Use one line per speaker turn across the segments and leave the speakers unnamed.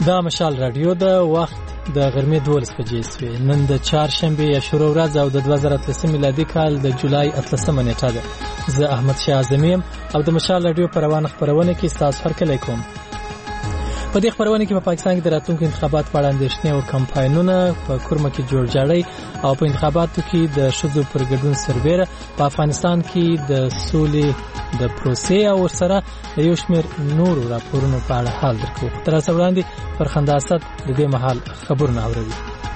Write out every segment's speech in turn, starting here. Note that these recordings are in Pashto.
دا مشال رادیو د وخت د غرمې 12 بجې سوې. نن د چهارشنبه یا شروع ورځ او د 2013 میلادي کال د جولای 18 نیټه ده. زه احمد شاه اعظمي او د مشال رادیو په روانه خبرونه کې تاسو هرکلی کوم. په دې خبرونه کې په پاکستان کې د راتلونکو انتخابات په اړه اندېښنې او کمپاینونه په کورمه کې جوړجاړی او په انتخاباتو کې د ښځو پر ګډون سربېره په افغانستان کې د سولې د پروسې او سره د یو شمېر نورو راپورونو په اړه حال درکو. تر اوسه وړاندې فرخنده اسد د دې مهال خبرونه اوري.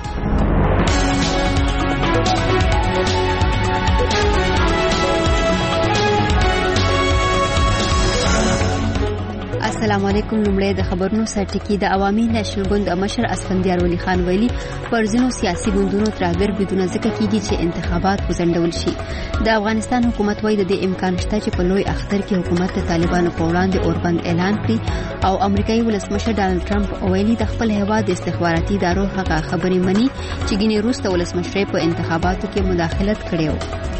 السلام علیکم. لومړی د خبرونو سرټکی. د عوامي نېشنل ګوند مشر اسفندیار ولی خان ویلي پر ځینو سیاسي ګوندونو ترهګر بدون ځکه کیږي چې انتخابات وځنډول شي. د افغانستان حکومت وايي د دې امکان شته چې په لوی اختر کې حکومت د طالبانو په وړاندې اوربند اعلان کړي او امریکایي ولسمشر ډانلډ ټرمپ ویلي د خپل هیواد د استخباراتي ادارو هغه خبرې مني چې ګینې روس د ولسمشر په انتخاباتو کې مداخلت کړي.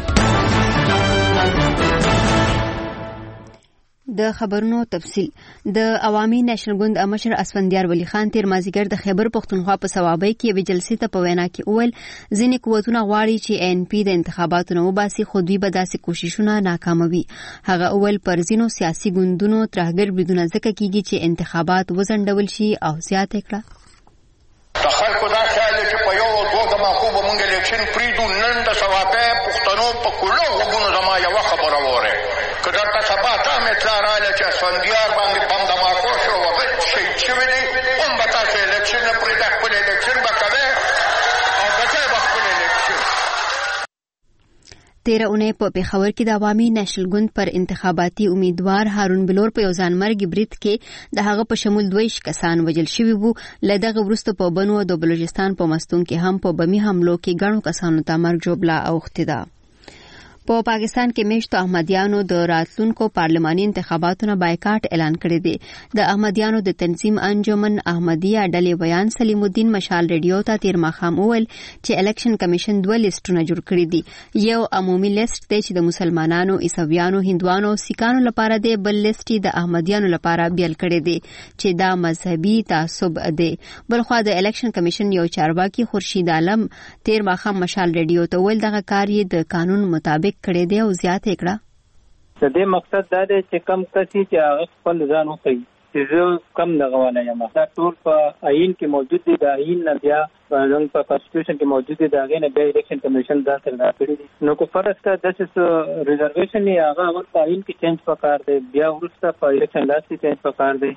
د خبرونو تفصیل. د عوامي نېشنل ګوند مشر اسفندیار ولی خان تیر مازیګر د خیبر پختونخوا په صوابۍ کې یوې جلسې ته په وینا کې وویل ځینې قوتونه غواړي چې ANP د انتخاباتو نه وباسي خو دوی به داسې کوششونه ناکاموي. هغه وویل پر ځینو سیاسي ګوندونو ترهګر بریدونه ځکه کیږي چې انتخابات وځنډول شي او زیاته کړه.
د خلکو دا خیال چې په یو دوه د ماخو به مونږ الیکشن پریدو. نن د صوابۍ پښتنو په کلو غوږونو زما یوه خبره وره که درته سبا تا مې اطلاع راغله چې اسفندیار باندې بم دماکو شو وغه شهید شوي دي هم به تاسو الیکشن نه پرېږده خپل الیکشن به کوې او بچی به خپل الیکشن.
تیره اونۍ په پېښور کې د عوامي نېشنل ګوند پر انتخاباتي امیدوار هارون بلور په یو ځانمرګي برید کې د هغه په شمول 22 کسان وژل شوي وو. له دغه وروسته په بنو او د بلوچستان په مستون کې هم په بمي حملو کې ګڼو کسانو ته مرګ ژوبله اوښتې ده. په پاکستان کې میشتو احمدیانو د راتلونکو پارلماني انتخاباتو بایکاټ اعلان کړی دی. د احمدیانو د تنظیم انجمن احمدیه ډلې بیان سلیم الدین مشال ریډیو ته تیر ماښام وویل چې الیکشن کمیشن 2 لیستونه جوړ کړي دي. یو عمومي لیست دی چې د مسلمانانو، عیسویانو، هندوانو او سیکانو لپاره دی. بل لیست د احمدیانو لپاره بیل کړی دی چې دا مذهبي تعصب دی. بلخوا د الیکشن کمیشن یو چارواکي خورشید عالم تیر ماښام مشال ریډیو ته ویل دغه کار یې د قانون مطابق کړی دی او زیاته کړه.
د دې مقصد دا دی چې کم کسي چې هغه خپل ځان وښیي چې زه کم دغه والا یم. دا ټول په آئین کې موجود دي. د آئین نه بیا په کانسټیټیوشن کې موجود دي. د هغې نه بیا الیکشن کمیشن دا سره کړي دي. نو که فرض کړه داسې ریزرویشن یې هغه اول په آئین کې چینج پکار دی، بیا وروسته په الیکشن لاس کې چینج پکار دی.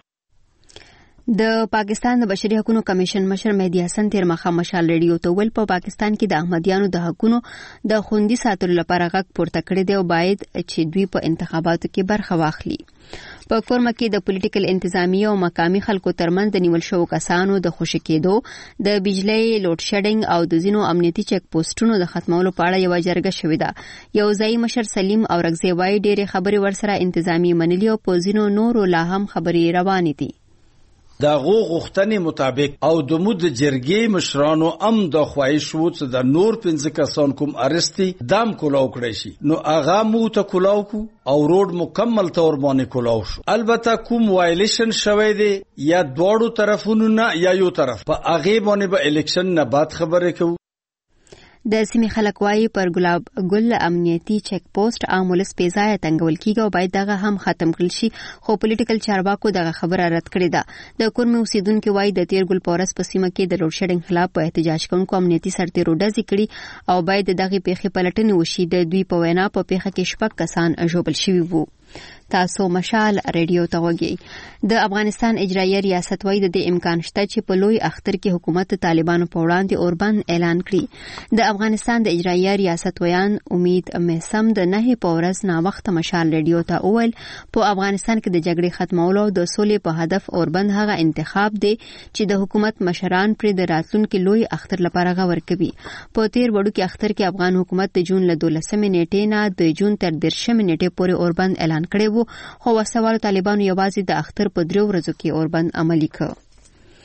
د پاکستان د بشري حقوقو کمیشن مشر مهدي حسن تیر ماښام مشال ریډیو ته ویل په پاکستان کې د احمدیانو د حقوقو د خوندي ساتلو لپاره غږ پورته کړی دی او باید چې دوی په انتخاباتو کې برخه واخلي. په کورمه کې د پولیټیکل انتظامیه او مقامي خلکو ترمنځ د نیول شوو کسانو د خوشي کېدو، د بجلی لوډ شیډینګ او د ځینو امنیتي چک پوسټونو د ختمولو په اړه یو جرګه شوې ده. یو ځای مشر سلیم او رغزی وای ډېرې خبرې ورسره انتظامی منلي او په ځینو نورو لا هم خبرې روانې دي.
دا غوښتنې مطابق او د مود جرګې مشرانو ام د خواهش وو چې د نور 15 کسان کوم ارستی دام کولاو کړی شي. نو اغه مو ته کولاو کو او روډ مکمل تور باندې کولاو شو. البته کوم وایلیشن شوی دی یا دواړو طرفونو نه یا یو طرف په اغه باندې به الیکشن نه بعد خبرې کوي.
د سیمې خلک وايي پر ګلاب ګل امنیتي چک پوسټ عام ولس په ځای تنګول کیږي او باید دغه هم ختم کړل شي، خو پولیټیکل چارواکو دغه خبره رد کړې ده. د کورمې اوسیدونکو وايي د تیر ګل پورس په سیمه کې د لوډ شیډینګ خلاف په احتجاج کوونکو امنیتي سرتیرو ډزې کړي او باید دغه پیښې پلټنې وشي. د دوی په وینا په پیښه کې 6 کسان ژوبل شوي وو. تاسو مشال ریډیو ته وګورئ. د افغانستان اجرایي ریاست وايي د دې امکان شته چې په لوی اختر کې حکومت طالبانو په وړاندې اوربند اعلان کړي. د افغانستان د اجرایي ریاست ویان امید میسم د 9 په ورځ نا وخت مشال ریډیو ته وویل په افغانستان کې د جګړې ختمولو او د سولې په هدف اوربند هغه انتخاب دی چې د حکومت مشران پر د راتلونکي لوی اختر لپاره غور کوي. په تیر وړو کې اختر کې افغان حکومت د جون له 12 نیټې نه د جون تر 13 نیټې پورې اوربند اعلان کړی وو، خو وسوالو طالبانو یوازې د اختر په 3 ورځو کې اوربند عملي کړ.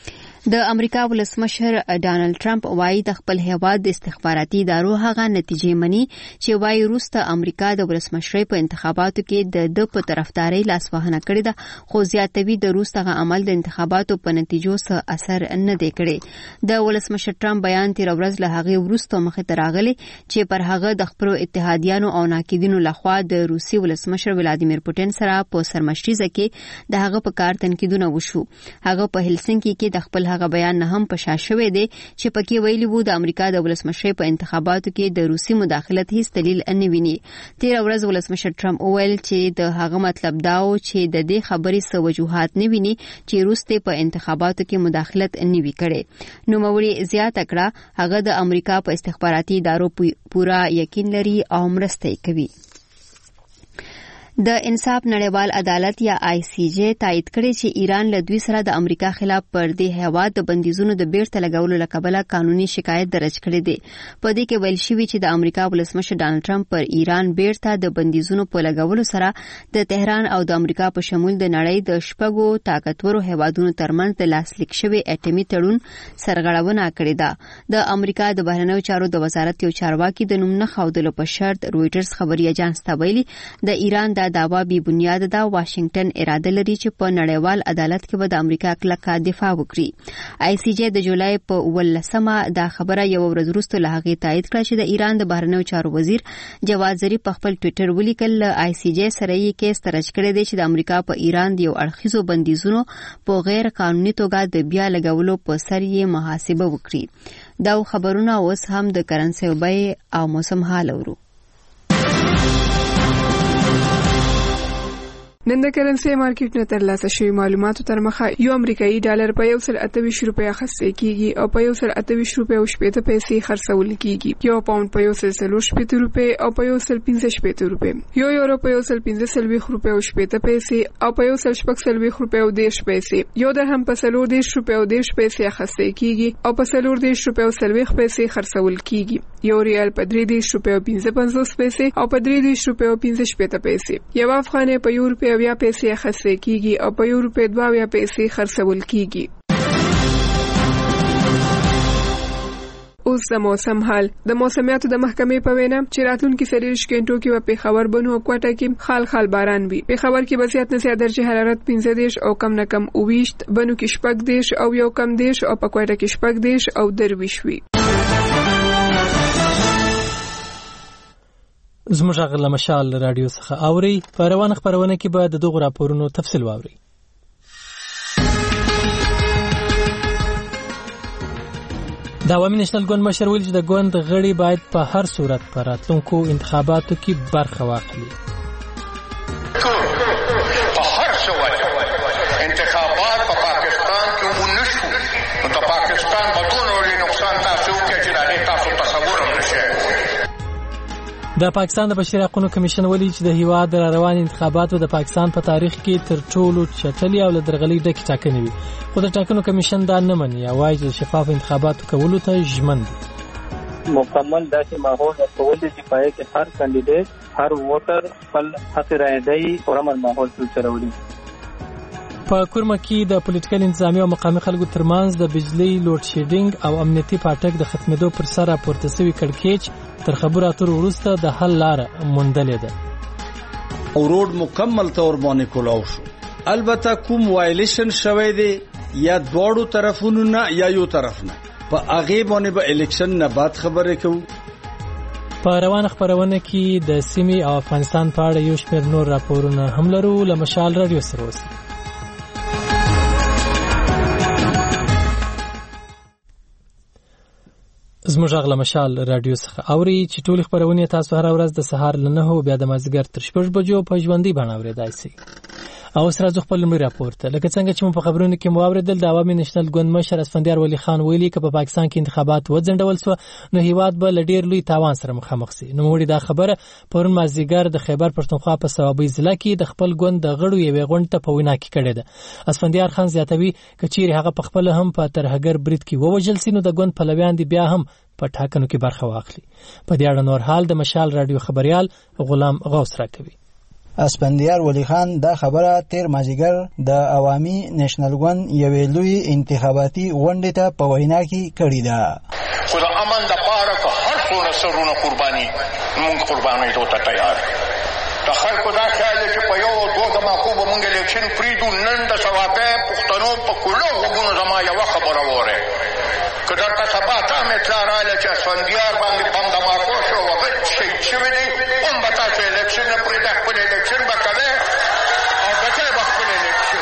د امریکا ولسمشر ډانلډ ټرمپ وايي د خپل هیواد د استخباراتي ادارو هغه نتیجې مني چې وايي روسته امریکا د ولسمشرۍ په انتخاباتو کې د په طرفداري لاسوهنه کړې ده، خو زیاتوي د روسته عمل د انتخاباتو په نتیجو څخه اثر نه دی کړی. د ولسمشر ټرمپ بیان تیر ورځ له هغه وروسته مخې ته راغلی چې پر هغه د خپل اتحادیانو او ناقدینو لخوا د روسي ولسمشر ولادیمیر پوتین سره په سرمشریزه کې د هغه په کار تنقیدونه وشو. هغه په هلسنکي کې د خپل هغه بیان نه هم پشا شوی دی چې پکې ویلي وو د امریکا د ولسمشرۍ په انتخاباتو کې د روسي مداخلت هیڅ دلیل نه ویني. تیر ورځ ولسمشر ټرمپ وویل چې د هغه مطلب دا و چې د دې خبرې څه وجوهات نه ویني چې روس ته په انتخاباتو کې مداخلت نه وی کړي. نو موري زیاته کړه هغه د امریکا په استخباراتي ادارو پورا یقین لري او مرسته کوي. د انصاف نړیوال عدالت یا ICJ تایید کړی چې ایران له دوی سره د امریکا خلاف پر دې هیواد د بندیزونو د بیرته لګولو لپاره قانوني شکایت درج کړی دی. په دې کې ویل شوی چې د امریکا ولسمشر ډانلډ ټرمپ پر ایران بیرته د بندیزونو په لګولو سره د تهران او د امریکا په شمول د نړۍ د شپږو طاقتورو هیوادونو ترمنځ د لاسلیک شوی اټومي تړون سرغړونه کړې ده. د امریکا د بهرنیو چارو د وزارت یو چارواکي د نوم نه ښودلو په شرط رويټرز خبري اژانس ته ویلي د ایران دعوا بی بنیاد ده. واشنگټن اراده لري چې په نړیوال عدالت کې به د امریکا کلکه دفاع وکړي. ICJ د جولای په 18 دا خبره یو ورځ وروسته له هغې تایید کړه چې د ایران د بهرنیو چارو وزیر جواد ظریف په خپل ټویټر ولیکل ICJ سره یې کیس درج کړی دی چې د امریکا په ایران د یو اړخیزو بندیزونو په غیر قانوني توګه د بیا لګولو په سر یې محاسبه وکړي. دا خبرونه اوس هم د کرنسي بیې او موسم حال اورو.
نن د کرنسي مارکیټ نه ترلاسه شوی معلوماتو تر مخه یو امریکایي ډالر په 128 روپیا خرڅ کیږي او په 128 روپیا او 80 پیسې خرڅول کیږي. یو پاوند په 140 روپیا او په 115 روپیا، یو یورو په 115 روپیا او 80 پیسې او په 116 روپیا او 10 پیسې، یو درهم په 40 روپیا او 10 پیسې خرڅ کیږي او په 40 روپیا او 40 پیسې خرڅول کیږي. یو ریال په 30 روپیا او 55 پیسې او په 30 روپیا او 55 پیسې، یو افغانۍ په یو روپیا بیا پیسې خرڅ کیږي او په یو روپیا 2 پیسې خرڅول کیږي. اوس د موسم حال. د موسمیاتو د محکمې په وینا چې راتلونکي 30 غنټو کې په پیښور بنو او کوټه کې خال خال باران وي. پیښور کې به زیات نه زیات درجه حرارت 15 او کم نه کم 20، بنو کې 14 او یو کم 10 او په کوټه کې 14 او 23 وي.
زموږ غل مشال رادیو څخه اوري په روان خبرونه کې به د دغه راپورونو تفصیل واوري. د عوامي نېشنل ګوند مشر ویل چې د ګوند غړي باید په هر صورت پر راتلونکو انتخاباتو کې برخه واخلي.
په هر صورت انتخابات په پاکستان کې ونشو، نو د پاکستان بدون ولې نقصان تاسو کې چې دا تاسو تصور هم نشئ.
د پاکستان د بشري حقوقو کمیشن ویلي چې د هیواد د روان انتخاباتو د پاکستان په تاریخ کې تر ټولو چټلې او لدرغلي ډکې ټاکنې وي، خو د ټاکنو کمیشن دا نه مني او وايي چې شفاف انتخاباتو کولو ته ژمن دي.
مکمل داسې ماحول ورکول دي چې پای کې هر کاندیدټ هر ووټر خپل حق رایه دی او امن ماحول سره وړي.
په کورمه کې د پولیټیکل انتظامی او مقامي خلکو ترمنځ د بجلی لوډ شیډینګ او امنیتي پاټک د ختمېدو پر سر راپورته شوی کړکېچ تر خبرو اترو وروسته د حل لاره موندلې ده.
او روډ مکمل تور باندې کولاو شو. البته کوم وایلیشن شوی دی یا دواړو طرفونو نه یا یو طرف نه، په هغه باندې به الیکشن نه بعد خبرې کوو.
په روان خبرونه کې د سیمې او افغانستان په اړه یو شمېر نور راپورونه هم لرو. له مشال رادیو سره اوسئ. زموږ غل مشال رادیو څخه اوري چې ټول خبرونه تاسو هر ورځ د سهار له 9 بیا د مازیګر تر 6 بجو په ژوندۍ باندې اورېدای شئ. او سره ځو خپل لمړي راپورته لکه څنګه چې په خبرونه کې مواردل د عوامي نېشنل ګوند مشر اسفندیار ولی خان ویلي چې په پاکستان کې انتخابات وځنډول شو نو هیواد به لډیر لوی تاوان سره مخامخ شي. نو موږ دا خبره پرون مازیګر د خیبر پښتونخوا په صوابۍ ضلع کې د خپل ګوند د غړو یوې غونډې ته په وینا کې کړې ده. اسفندیار خان زیاتوي چې چیرې هغه په خپل هم په ترهګر برید کې ووجل سي نو د ګوند پلویان دي بیا هم په ټاکنو کې برخه واخلي. په دې اړه نور حال د مشال رادیو خبريال غلام غوث راکوي.
اسپندیار ولی خان دا خبره تیر مازیګر د عوامي نېشنل ګوند یوې لوی انتخاباتي غونډې ته په وینا کې کړې ده.
خو د امن دپاره که هر څومره سرونه قرباني موږ قربانېدو ته تیار. د خلکو دا خیال دی چې په یو او دوه دماغو به موږ الیکشن پرېږدو. نن د سوابۍ پښتنو په کولو غوږونو زما یوه خبره واورئ، که درته سبا دا مې اطلاع راغله چې اسفندیار باندې بم دماغو شو وغه شهید شوي دي، هم به تاسو الیکشن نه پرېږده، خپل الیکشن به کوئ او ګټئ به خپل الیکشن.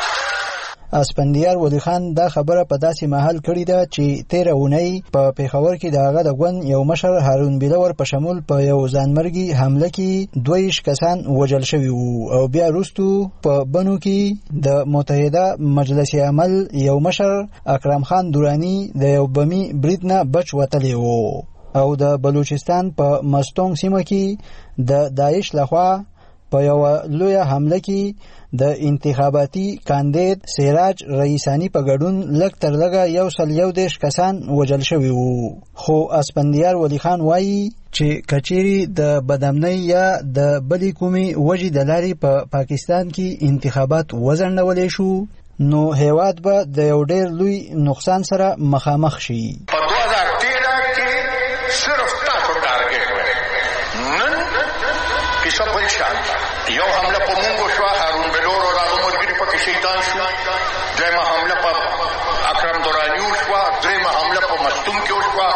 اسپندیار ولی خان دا خبره په داسې محل کړې ده چې تیره اونۍ په پیښور کې د هغه د ګوند یو مشر هارون بلور په شمول په یو ځانمرګي حمله کې 22 کسان وژل شوي وو او بیا وروستو په بنو کې د متحده مجلس عمل یو مشر اکرم خان دورانی د یو بمی برید نه بچ وتلی وو او د بلوچستان په مستونګ سیمه کې د داعش لخوا په یو لوی حمله کې د انتخاباتي کاندید سراج رئیسانی په ګډون لږ تر لږه 111 کسان وژل شوي وو. خو اسپندیار ولی خان وایي چې کچيري د بدامنۍ یا د بلې کومې وجې د لارې په پاکستان کې انتخابات وځنډولی شو نو هیواد به د یو ډېر لوی نقصان سره مخامخ شي.
په 2013 کې صرف تاسو ټارګټ وای، نن کیسه بل شان یو حمله په مونږ شو، هارون بلور او هغه مرګري پکې شهیدان شو، دویمه حمله په اکرم دورانی وشوه، دریمه حمله په مستون کې وشوه.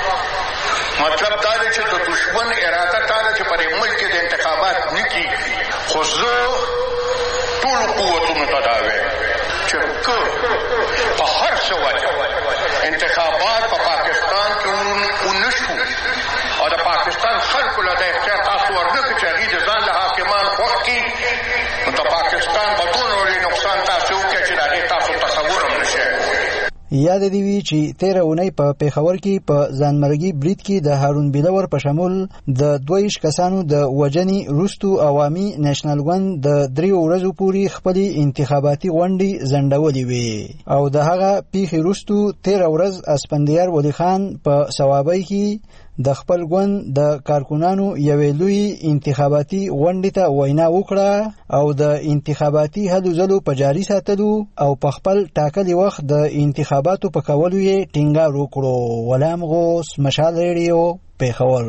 مطلب دا دی چې د دشمن اراده دا ده چې پر ملک کې د انتخابات نه کېږي. خو زه ټولو قوتونو ته دا وایم چې که په هر څه وجه انتخابات په پاکستان کې ونه شو او د پاکستان خلکو له د اختیار تاسو ورنکړي چې هغوی د ځان له حاکمان خوښ کړي، نو د پاکستان به دونه لوی نقصان تاسو وکړي چې د هغې تاسو تصور هم نشئ.
یاد دی وی چې 13 اونۍ په پیښور کې په ځانمرګي برید کې د هارون بلور په شمول د 22 کسانو د وجنې وروستو عوامي نېشنل ګوند د 3 ورځو پورې خپل انتخاباتي غونډې ځنډولې وې او د هغه پیښې وروستو 13 ورځ اسپندیار ولی خان په ثوابۍ کې د خپل ګوند د کارکونانو یوې لوی انتخاباتي غونډې ته وینا وکړه او د انتخاباتي هلو ځلو په جاري ساتلو او په خپل ټاکلي وخت د انتخاباتو په کولو یې ټینګار وکړو. غلام غوث، مشال ریډیو، پیښور.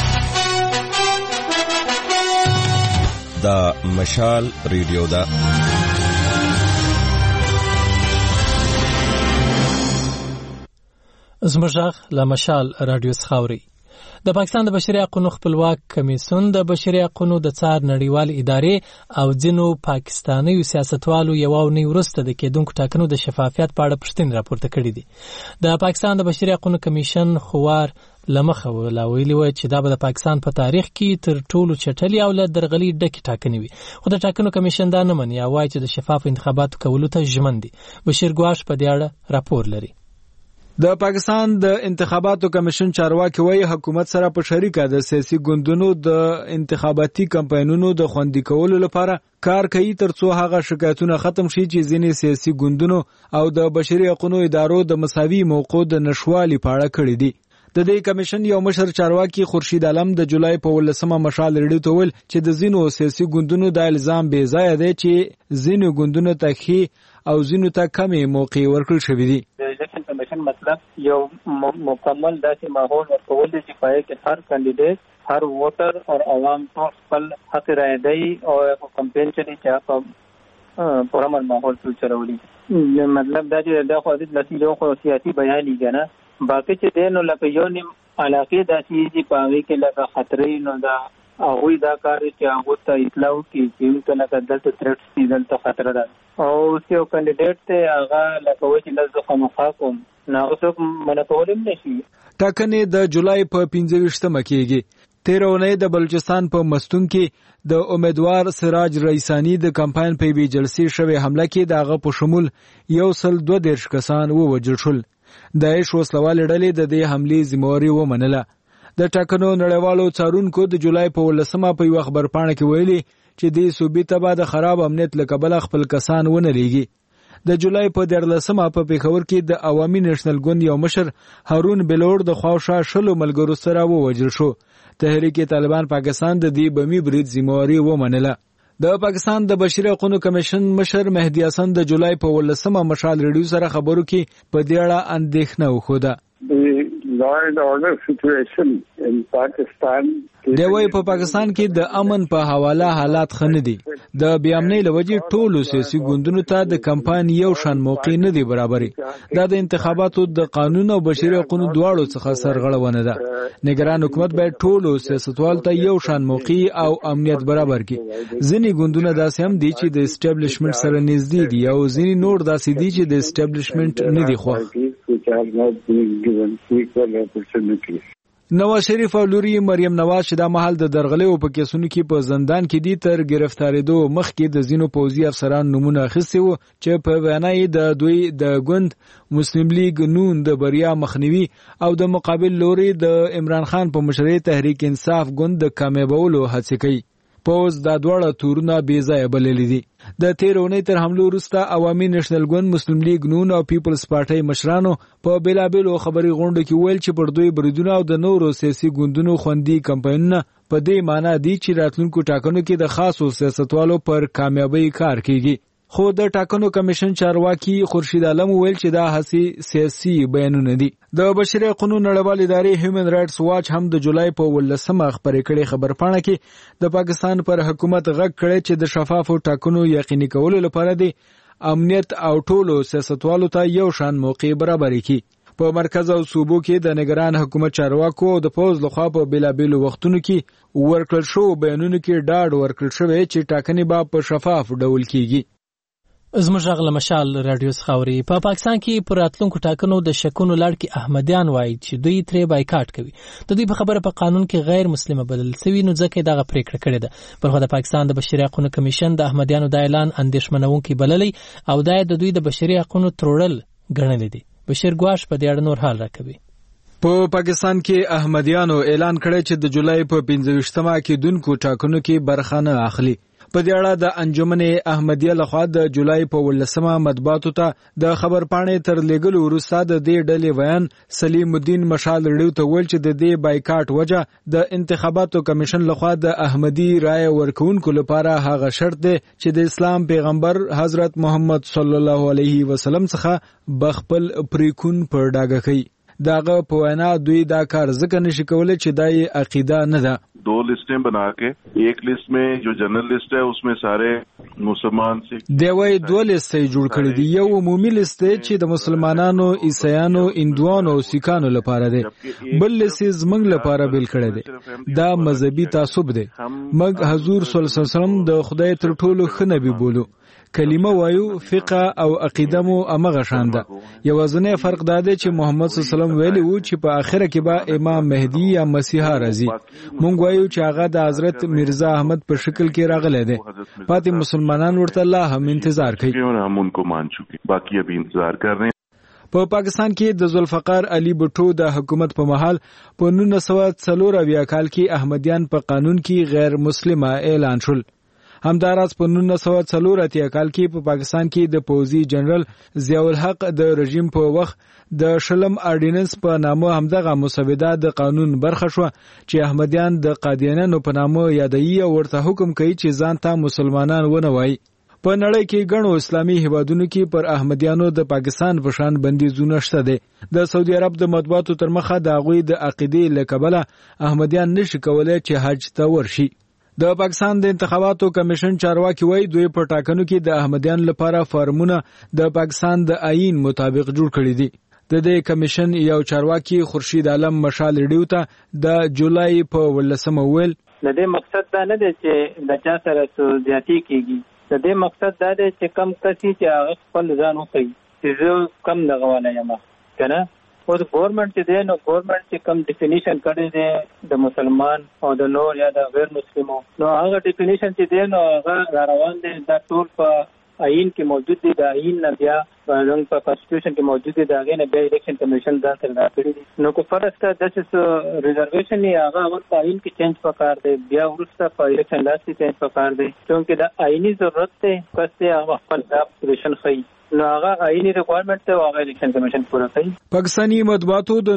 دا مشال ریډیو ده.
زموږ له مشال رادیو څخه اورئ. د پاکستان د بشري حقوقو خپلواک کمیسیون د بشري حقوقو د څار نړیوال ادارې او ځینو پاکستاني سیاستوالو یو اونۍ وروسته د کېدونکو ټاکنو د شفافیت په اړه پوښتنې راپورته کړې دي. د پاکستان د بشري حقوقو کمیشن خوار لمخه ویلي و چې دا به د پاکستان په تاریخ کې تر ټولو چټلې او له درغلي ډکې ټاکنې وي. خو د ټاکنو کمیشن دا نه مني او وایي چې د شفاف انتخاباتو کولو ته ژمن دي. بشیر ګواش په دې اړه راپور لري.
د پاکستان د انتخاباتو کمیشن چارواکي وایي حکومت سره په شریکه د سیاسي ګوندونو د انتخاباتي کمپاینونو د خوندي کولو لپاره کار کوي ترڅو هغه شکایتونه ختم شي چې ځینې سیاسي ګوندونو او د بشري حقوقو ادارو د مساوي موقعو د نشوالي په اړه کړی دي. د دې کمیشن یو مشر چارواکي خورشید عالم د جولای په 18مه مشال ریډیو ته ویل چې د ځینو سیاسي ګوندونو د الزام بې ځایه دی چې ځینو ګوندونو ته ښې او ځینو ته کمې موقع ورکړل شوې دي.
کمیشن مطلب یو مکمل داسې ماحول ورکول دي چې پای کې هر کاندیدیټ، هر ووټر او عوام ټول خپل حق رایه دی او کمپین چلی چې په پرامن ماحول کې چلولي. مطلب دا چې دا خو د نتیجو خو سیاسي بیان دی نه، باقي چې دین لکه یو نیم علاقه داسې چې پاوی کې لکه خطرې نو دا هغه دا کار چې هغه ته اطلاع کی چې لکه دلته تھریټس دي، دلته خطر ده او یو کاندیدیټ ته هغه لکه وایي چې لږ خامخا کوم نه اوسه منه کولم نشي.
ټاکنې د جولای په 25مه کېږي. 13 اونۍ د بلوچستان په مستون کې د امیدوار سراج رئیسانی د کمپاین په وی جلسې شوې حمله کې دغه په شمول 122 کسان ووژل شول. داعش وسلوالې ډلې د دې حملې ذمہواري ومنله. د ټاکنو نړیوالو څارونکو د جولای په 18مه په یو خبرپاڼه کې ویلي چې د صوبې تبع د خراب امنیت له کبله خپل کسان ونه لېږي. د جولای په 14مه په پیښور کې د عوامي نېشنل ګوند یو مشر هارون بلور د خواوشا شلو ملګرو سره ووژل شو. تحریک طالبان پاکستان د دې بمی برید ذمہواري ومنله. د پاکستان د بشري حقوقو کمیشن مشر مهدي حسن د جولای په 18 مشال ریډیو سره خبرو کې په دې اړه اندېښنه وښوده.
law and order situation in Pakistan
د وای په پاکستان کې د امن په حواله حالات خنه دي. د بیامنۍ لوجې ټولو سیاسي ګوندونو ته د کمپاین یو شان موقع نه دی برابري. دا د انتخاباتو د قانون او بشري حقوقو دواړو څخه سرغړونه ده. نگران حکومت باید ټولو سیاستوالو ته یو شان موقع او امنیت برابر کړي. ځینې ګوندونه داسې هم دي چې د اسټابلیشمنت سره نږدې دي او ځینې نور داسې دي چې د اسټابلیشمنت نه دي خوښ. نواز شریف او لوري مریم نواز چې د مهال د درغلې په کیسونو کې په زندان کې دي تر گرفتاریدو مخکې د زینو پوځي افسران نمونه اخیستي وو چې په وینای د دوی د ګوند مسلم لیگ نون د بریا مخنیوي او د مقابل لوري د عمران خان په مشرۍ تحریک انصاف ګوند د کامیابولو هڅې کوي. پوز دا دواړه تورونه بې ځایه بللي دي. د تیرونې تر حملو وروسته عوامي نېشنل ګوند مسلم لیگ نون او پیپلز پارټي مشرانو په بیلابیلو خبري غونډو کې ویل چې پر دوی بریدونه او د نورو سیاسي ګوندونو خوندي کمپاینونه په دې معنی دي چې راتلونکو ټاکنو کې د خاصو سیاستوالو پر کامیابی کار کوي. خو د ټاکنو کمیشن چارواکي خورشید عالم ویل چې دا هسي سیاسي بیانونه دي. د بشري حقوقو نړیوال ادارې هیومن رائټس واچ هم د جولای په 18 خبرې کړي خبرپاڼه کې د پاکستان پر حکومت غږ کړي چې د شفافو ټاکنو یقیني کولو لپاره د امنیت او ټولو سیاستوالو ته یو شان موقع برابر کړي. په مرکز او صوبو کې د نگران حکومت چارواکو د پوز لخوا په بیلابیلو وختونو کې ورکړل شو بیانونو کې ډاډ ورکړل شوی چې ټاکنې به په شفاف ډول کیږي.
زموږ غږ له مشال رادیو څخه اوري. په پاکستان کې پر راتلونکو ټاکنو د شکونو لړ کې احمدیان وایي چې دوی ترې بایکاټ کوي. د دوی په خبره په قانون کې غیر مسلمه بلل شوی نو ځکه دغه پریکړه کړې ده. پر خو د پاکستان د بشري حقوقو کمیشن د احمدیانو د اعلان اندېښمنونکي بللی او د دوی د بشري حقوقو ترورل ګڼل دي. بشیر ګواش په دې اړه نور حال راکوي.
په پاکستان کې احمدیانو اعلان کړی چې د جولای په 15مه کې دونکو ټاکنو کې برخه نه اخلي. په دې اړه د انجمن احمدیه لخوا د جولای په 18 مطبوعاتو ته د خبرپاڼې تر لګلو وروسته د دې ډلې ویان سلیم الدین مشال ریډیو ته ویل چې د دې بایکاټ وجه د انتخاباتو کمیشن لخوا د احمدي رائے ورکوونکو لپاره هغه شرط دی چې د اسلام پیغمبر حضرت محمد صلی الله علیه وسلم څخه بخپل پریکون پر ډاګه کوي. داغه په وینا دوی دا کار ځکه نشي کولای چې دای عقیده نه ده.
दो लिस्टें बना के एक लिस्ट में जो जनरल लिस्ट है उसमें सारे मुसलमान से
دوی دوه لیستې جوړ کړې دي. یو عمومي لیست چې د مسلمانانو، عیسایانو، هندوانو او سیکانو لپاره دی. بل لیست زمنګ لپاره بیل کړی دی. دا مذهبي تعصب دی. مګ حضور صلی الله علیه وسلم د خدای تر ټولو ښه نبی بولو. کلمه وایو، فقه او عقیده مو امغه شان ده. یوازینی فرق دا دی چې محمد صلی الله علیه وسلم ویلي وو چې په آخره کې به امام مهدی یا مسیحا راځي. مونږ وایو چې هغه د حضرت میرزا احمد په شکل کې راغلی دی. پاتې مسلمانان ورته لا هم انتظار کوي.
هم انکو مان چوکي باقی ابھی انتظار کر رہے ہیں.
په پاکستان کې د ذوالفقار علي بټو د حکومت په محل په 1940 کال کې احمدیان په قانون کې غیر مسلمه اعلان شول. همداراز په 1940 کال کې په پاکستان کې د پوځي جنرال ضیاء الحق د رژیم په وخت د شلم آرډیننس په نامه همدغه مسوده د قانون برخه شو چې احمدیان د قادیانانو په نامه یادوي او ورته حکم کوي چې ځان ته مسلمانان ونه وایي. په نړۍ کې ګڼو اسلامي هیوادونو کې پر احمدیانو د پاکستان په شان بندیزونه شته دي. د سعودي عرب د مطبوعاتو تر مخه د هغوی د عقیدې له کبله احمدیان نشي کولای چې حج ته ورشي. د پاکستان د انتخاباتو کمیشن چارواکي وایي دوی په ټاکنو کې د احمدیان لپاره فارمونه د پاکستان د آئین مطابق جوړ کړي دي. د دې کمیشن یو چارواکي خورشید عالم مشال ریډیو ته د جولای په 18 ویل
د دې مقصد دا نه دی چې د چا سره زیاتی کیږي. د دې مقصد دا دی چې کم کسي چې هغه خپل ځان وکړي چې زه کم دغواله یم کنه. او د ګورنمنت چې دی نو ګورنمنت چې کم ډیفینیشن کړی دی د مسلمان او د نور یا د غیر مسلمو نو هغه ډیفینیشن چې دی نو هغه روان دی دا ټول په آئین کې موجود دی. د آئین نه بیا په کانسټیټیوشن کې موجود دی. د هغې نه بیا الیکشن کمیشن ځان سره راکړي دي. نو که فرض کړه داسې ریزرویشن یې هغه اول په آئین کې چینج پکار دی بیا وروسته په الیکشن لاس کې چینج پکار دی چونکې د آئیني ضرورت دی کس دی هغه خپل پوزیشن ښیي نو هغه آئینی ریکوایرمنٹ ته هغه الیکشن کمیشن پوره کوي.
پاکستانی مطبوعاتو د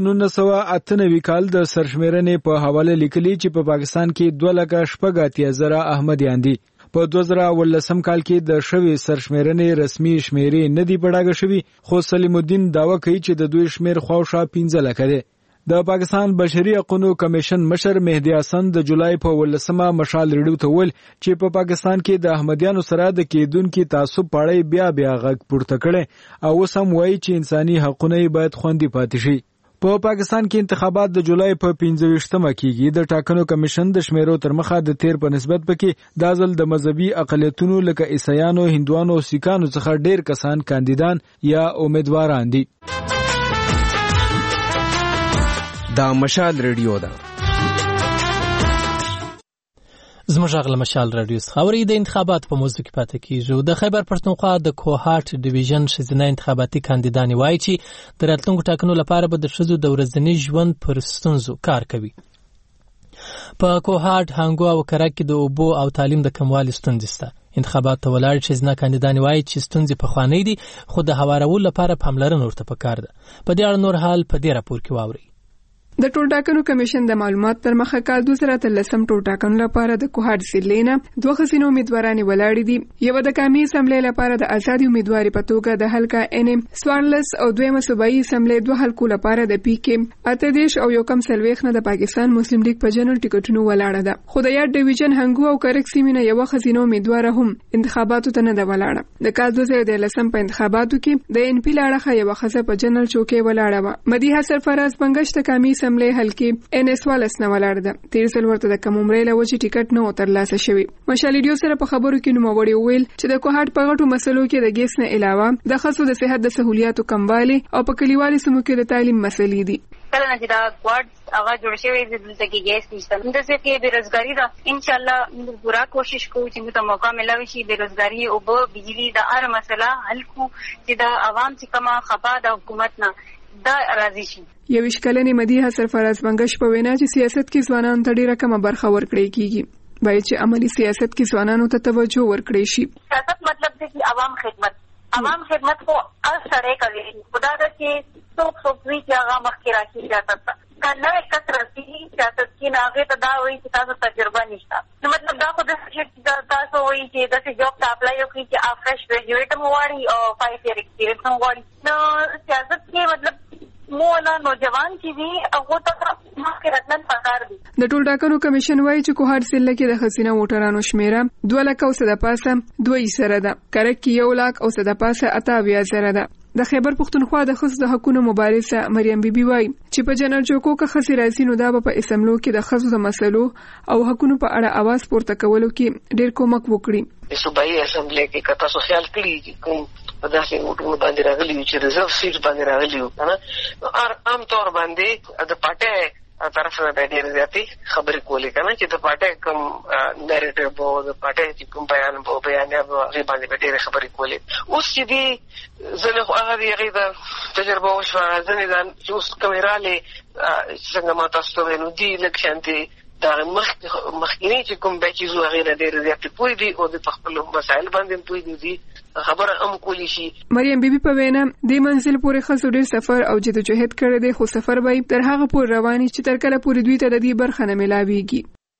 1998 کال د سرشمیرنې په حواله لیکلي چې په پاکستان کې 2,80,000 احمدیان دي. په 2018 کال کې د شوی سرشمیرنې رسمي شمیرې نه دی پړاګه شوی، خو سلیم الدین داوا کوي چې د دوی شمیر خواوشا 15 لک دی. د پاکستان بشري حقوقو کمیشن مشر مهدی حسن د جولای په 18مه مشال ریډیو ته ویل چې په پاکستان کې د احمدیانو سره د کېدونکو تعصب پړې بیا غږ پورته کړي او اوس هم وایي چې انساني حقوقونه باید خوندي پاتې شي. په پاکستان کې انتخابات د جولای په 15مه کېږي. د ټاکنو کمیشن د شمیرو تر مخه د تیر په نسبت پکې د ځل د مذهبي اقلیتونو لکه عیسایانو، هندوانو او سیکانو څخه ډیر کسان کاندیدان یا امیدواران دي.
دا مشال ریډیو ده.
زموږ غل مشال رادیو خبري د انتخابات په موضوع کې پاتې کیږي. د خیبر پښتونخوا د کوهاټ ډیویژن شزنه انتخاباتي کاندیدان وایي چې د راتلونکو ټاکنو لپاره به د ښځو د ورځني ژوند پر ستونزو کار کوي. په کوهاټ، هانګو او کرک کې د اوبو او تعلیم د کموالي ستونزې شته. انتخابات ته ولاړ شزنه کاندیدان وایي چې ستونزې په خوانې دي، خو د هوارولو لپاره پاملرنه ورته پکار ده. په دې اړه نور حال په دې راپور کې واورئ.
د ټول ټاکنو کمیشن د معلومات تر مخه کال 2013 ټول ټاکنو لپاره د کوهاټ ضلع نه 2 ښځینه امیدوارانې ولاړې دي. یو د قومي اسمبلی لپاره د آزادي امیدواري په توګه د حلقه ان سوارلس او دویمه صوبایي اسمبلی 2 حلقو لپاره د پی کې 18 او 1 نه د پاکستان مسلم لیگ په جنرال ټیکټونو ولاړه ده. خو د یاد ډیویژن هنګو او کرک سیمینه یو ښځینه امیدواره هم انتخاباتو ته نه ده ولاړه. د کال 2013 په انتخاباتو کې د ان پی لاړه یو ښځه په جنرال چوکۍ ولاړه و. مدیحه سرفراز بنگش د قومي اسمبلی حلقې ان اس والس نه ولاړ ده. تیر څل ورته د کوم عمرې لوجه ټیکټ نه ترلاسه شوی. مشال ډیو سره په خبرو کې نوموړی ویل چې د کوهاټ په غټو مسلو کې د ګیس نه علاوه د خصو د صحت د سہولیاتو کموالی او په کلیوالي سیمو کې د تعلیم مسلې دي.
کله چې دا کوارډ هغه جوړ شوی د دلته کې ګیس نشته، اندازې کې بیروزګاری ده. ان شاء الله موږ پورا کوشش کوو چې موږ ته موقع ملوي شي بیروزګاری او بجلی د هر مسله حل کو چې د عوام څخه کما خفا د حکومت نه دا راضي شي.
یو وشکلنې مدیحه سرفراز بنگش په وینا چې سیاست کې ځوانانو ته ډیره کمه برخه ورکړې کیږي. باید چې عملی سیاست کې ځوانانو ته توجه ورکړې شي.
سیاست مطلب دی چې عوام خدمت کو اثر کوي. خدا دې چې څوک وی چې هغه مخکې راشي سیاست کنه کثرت دي سیاست کې ناغه ته دا وایي چې تاسو تجربه نشته. نو مطلب دا خو د چې تاسو وایي چې د جاب ته اپلای وکړي چې افریش ګریجویټ مو واري او 5 ایئر ایکسپیرینس مو واري. نو سیاست کې مطلب مولا نوجوان چې وی هغه ته مخکې راتلل پکار دي.
د ټول ټاکنو کمیشن وایي چې کوهاټ ضلع کې د ښځینه ووټرانو شمیره 2 لک او صد پاسه 2 سره ده. کرک کې 1 لک او صد پاسه 28 سره ده. د خیبر پښتونخوا د ښځو د حقوقو مبارزه مریم بیبي وایي چې په جنرال چوکو کې ښځې راځي نو دا په اسمبلو کې د ښځو د مسلو او حقوقو په اړه आवाज پورته کولو کې ډېر کومک وکړي.
د صوبایي اسمبلی کې کته سوشل کړي کوم په داسې وټونو باندې راغلي چې ریزرو سیټ باندې راغلي کنه عام طور باندې د پټه طرف نه ډېر زیاتې خبرې کولې کنه چې د پټه کوم نریټیو بو د پټه چې کوم بیان به باندې ډېر خبرې کولې. اوس چې دی زله هغه دی د تجربه وشو ځنې ځان چې اوس کمیراله څنګه ما تاسو ته نو دی لکشانتي دا مخکینی چې کوم به چې زو غیر ډېر زیاتې پوي دي او د خپل مسایل باندې پوي دي خبره هم کولی شي.
مریم بیبي په وینا د منزل پورې خاص ډېر سفر او جدوجہد کړی دی، خو سفر به تر هغه پورې رواني چې تر کله پورې دوی ته د دې برخه نه ملاويږي.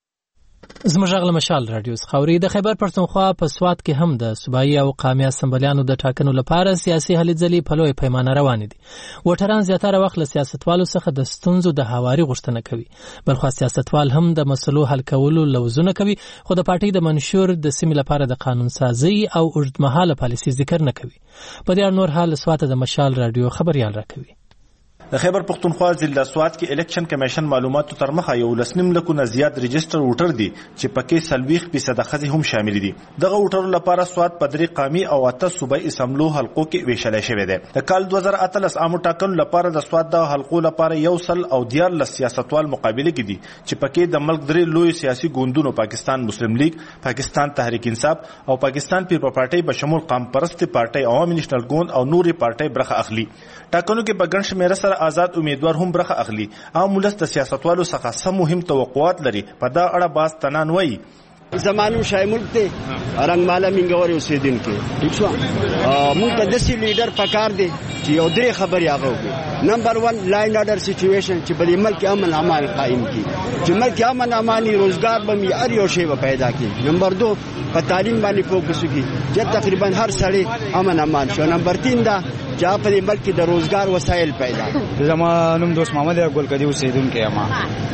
زموږ غل مشال رادیو خبري د خیبر پښتونخوا په سواد کې هم د صوبایي او قومي اسمبلیانو د ټاکنو لپاره سیاسي هلې ځلې په لوی پیمانه روان دي. وټران زیاتره وخت له سیاستوالو څخه د ستونزو د هواري غوښتنه کوي، بلخو سیاستوال هم د مسلو حل کولو لوزونه کوي، خو د پارټي د منشور د سیمې لپاره د قانون سازي او اوږدمهاله پالیسي ذکر نه کوي. په دې اړه نور حال سواد د مشال رادیو خبريال راکوي.
د خیبر پښتونخوا ضلع سواد کې الیکشن کمیشن معلوماتو تر مخه 1.9 لک نه زیات ريجستر ووټر دي چې پکې 40% ښځې هم شامل دي. دغه ووټرو لپاره سواد په 3 قومي او 8 صوبایي اسمبلو حلقو کې ویشل شوی دی. د کال 2013 عامو ټاکنو لپاره د سواد د حلقو لپاره 114 سیاستوال مقابله کې دي چې پکې د ملک درې لوی سیاسي ګوندونو پاکستان مسلم لیگ، پاکستان تحریک انصاف او پاکستان پیپل پارټي بشمول قوم پرست پارټي عوامي نېشنل ګوند او نوري پارټي برخه اخلي. ټاکنو کې په ګڼ شمېر سره آزاد امیدوار هم برخه اخلي. عام ولس د سیاستوالو څخه سم مهم توقعات لري. په دا اړه باز تنان وایي
زمانو شای ملک ته رنگمالا منګوري اوسیدونکو ٹھیک شو موږ ته د سی لیډر پکار دی چې یو درې خبرې هغه وکړي. نمبر 1 لاین اورډر سچويشن چې په ملک امن امان قائم کی، چې ملک امن اماني روزګار به می هر یو شی پیدا کی. نمبر 2 په تعلیم باندې فوکس وکړي چې تقریبا هر سړی امن امان شو. نمبر 3 دا چې په ملک کې د روزګار وسایل پیدا.
زمانوم دوست محمد ګل کدی اوسیدونکو ما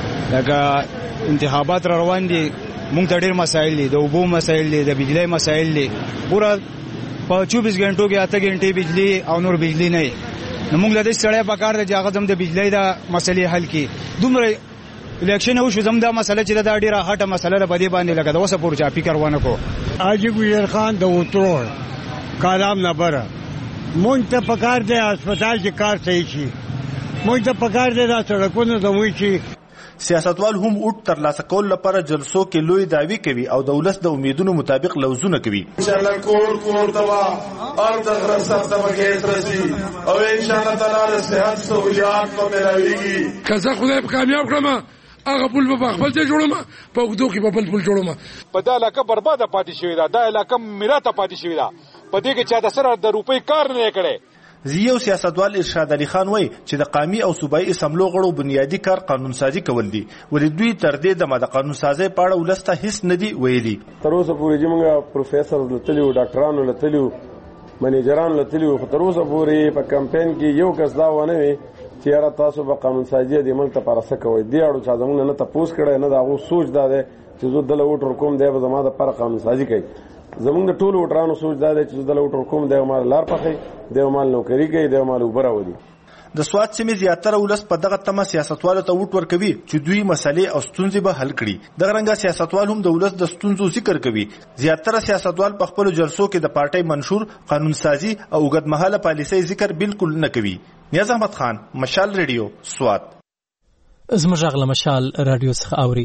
لکه انتخابات روان دي، مونږ ته ډېر مسایل دي، د اوبو مسایل دي، د بجلی مسایل دي. پورا په 24 غنټو کې 8 غنټې بجلی او نور بجلی نه. نو مونږ له دې سړی په کار دی چې هغه زم د بجلی د مسلې حل کړي. دومره الیکشن او شو زم دا مسله چې دا ډېره هټه مسله ده په دې باندې لګا د اوسه پور چا فکر ونه کو.
حاجی ګویر خان د وترور کالام نه بره مونږ ته په کار دی هسپتال کې کار صحیح شي، مونږ ته په کار دی دا سړکونه زموږ شي.
سیاستوال هم اوټ ترلاسه کول لپاره جلسو کې لوی دعوی کوي او د ولس د امیدونو مطابق لوزونه کوي.
ان شاء الله کور دوا او د غره سخت بګیت رسی او ان شاء الله تعالی صحت سہولیات په ملاويږي.
کزه خدای کامیاب کړم هغه پل په خپل ځای جوړم، په وګدو کې په بل پل جوړم.
په دا علاقه برباده پاتې شوې ده، دا علاقه میراته پاتې شوې ده، په دې کې چا د سره د روپۍ کار نه کړي.
زیو سیاستوال ارشاد علي خان وای چې د قومي او صوبایي اسمبلو غړو بنیادی کار قانون سازی کول دي، ولې دوی تر دې د قانون سازی په اړه ولسته هیڅ نه دی ویلي.
تر اوسه پورې چې موږ پروفیسور لتلیو، ډاکټرانو لتلیو، منیجران لتلیو، تر اوسه پورې په کمپاین کې یو کس دا ونه وي چې یاره تاسو به قانون سازی د ملک لپاره څه کوئ. دې اړو چا زموږ نه تپوس کړی نه، د هغو سوچ دا دی چې زه دله ووټ ورکوم دی به زما دپاره قانون سازي کوي. زمونږ د ټولو ووټرانو سوچ دا دی چې دله ووټ ورکوم دی مال لار پخوي، دی مال نوکري کوي، دی مال اوبه راولي.
د سوات سیمې زیاتره ولس په دغه تمه سیاستوالو ته ووټ ورکوي چې دوی مسلې او ستونزې به حل کړي. دغه رنګه سیاستوال هم د ولس د ستونزو ذکر کوي. زیاتره سیاستوال په خپلو جلسو کې د پارټۍ منشور قانون سازي او اوږدمهاله پالیسۍ ذکر بالکل نه کوي. نیاز احمد خان، مشال ریډیو، سوات.
زموږ غږ له مشال رادیو څخه اوري.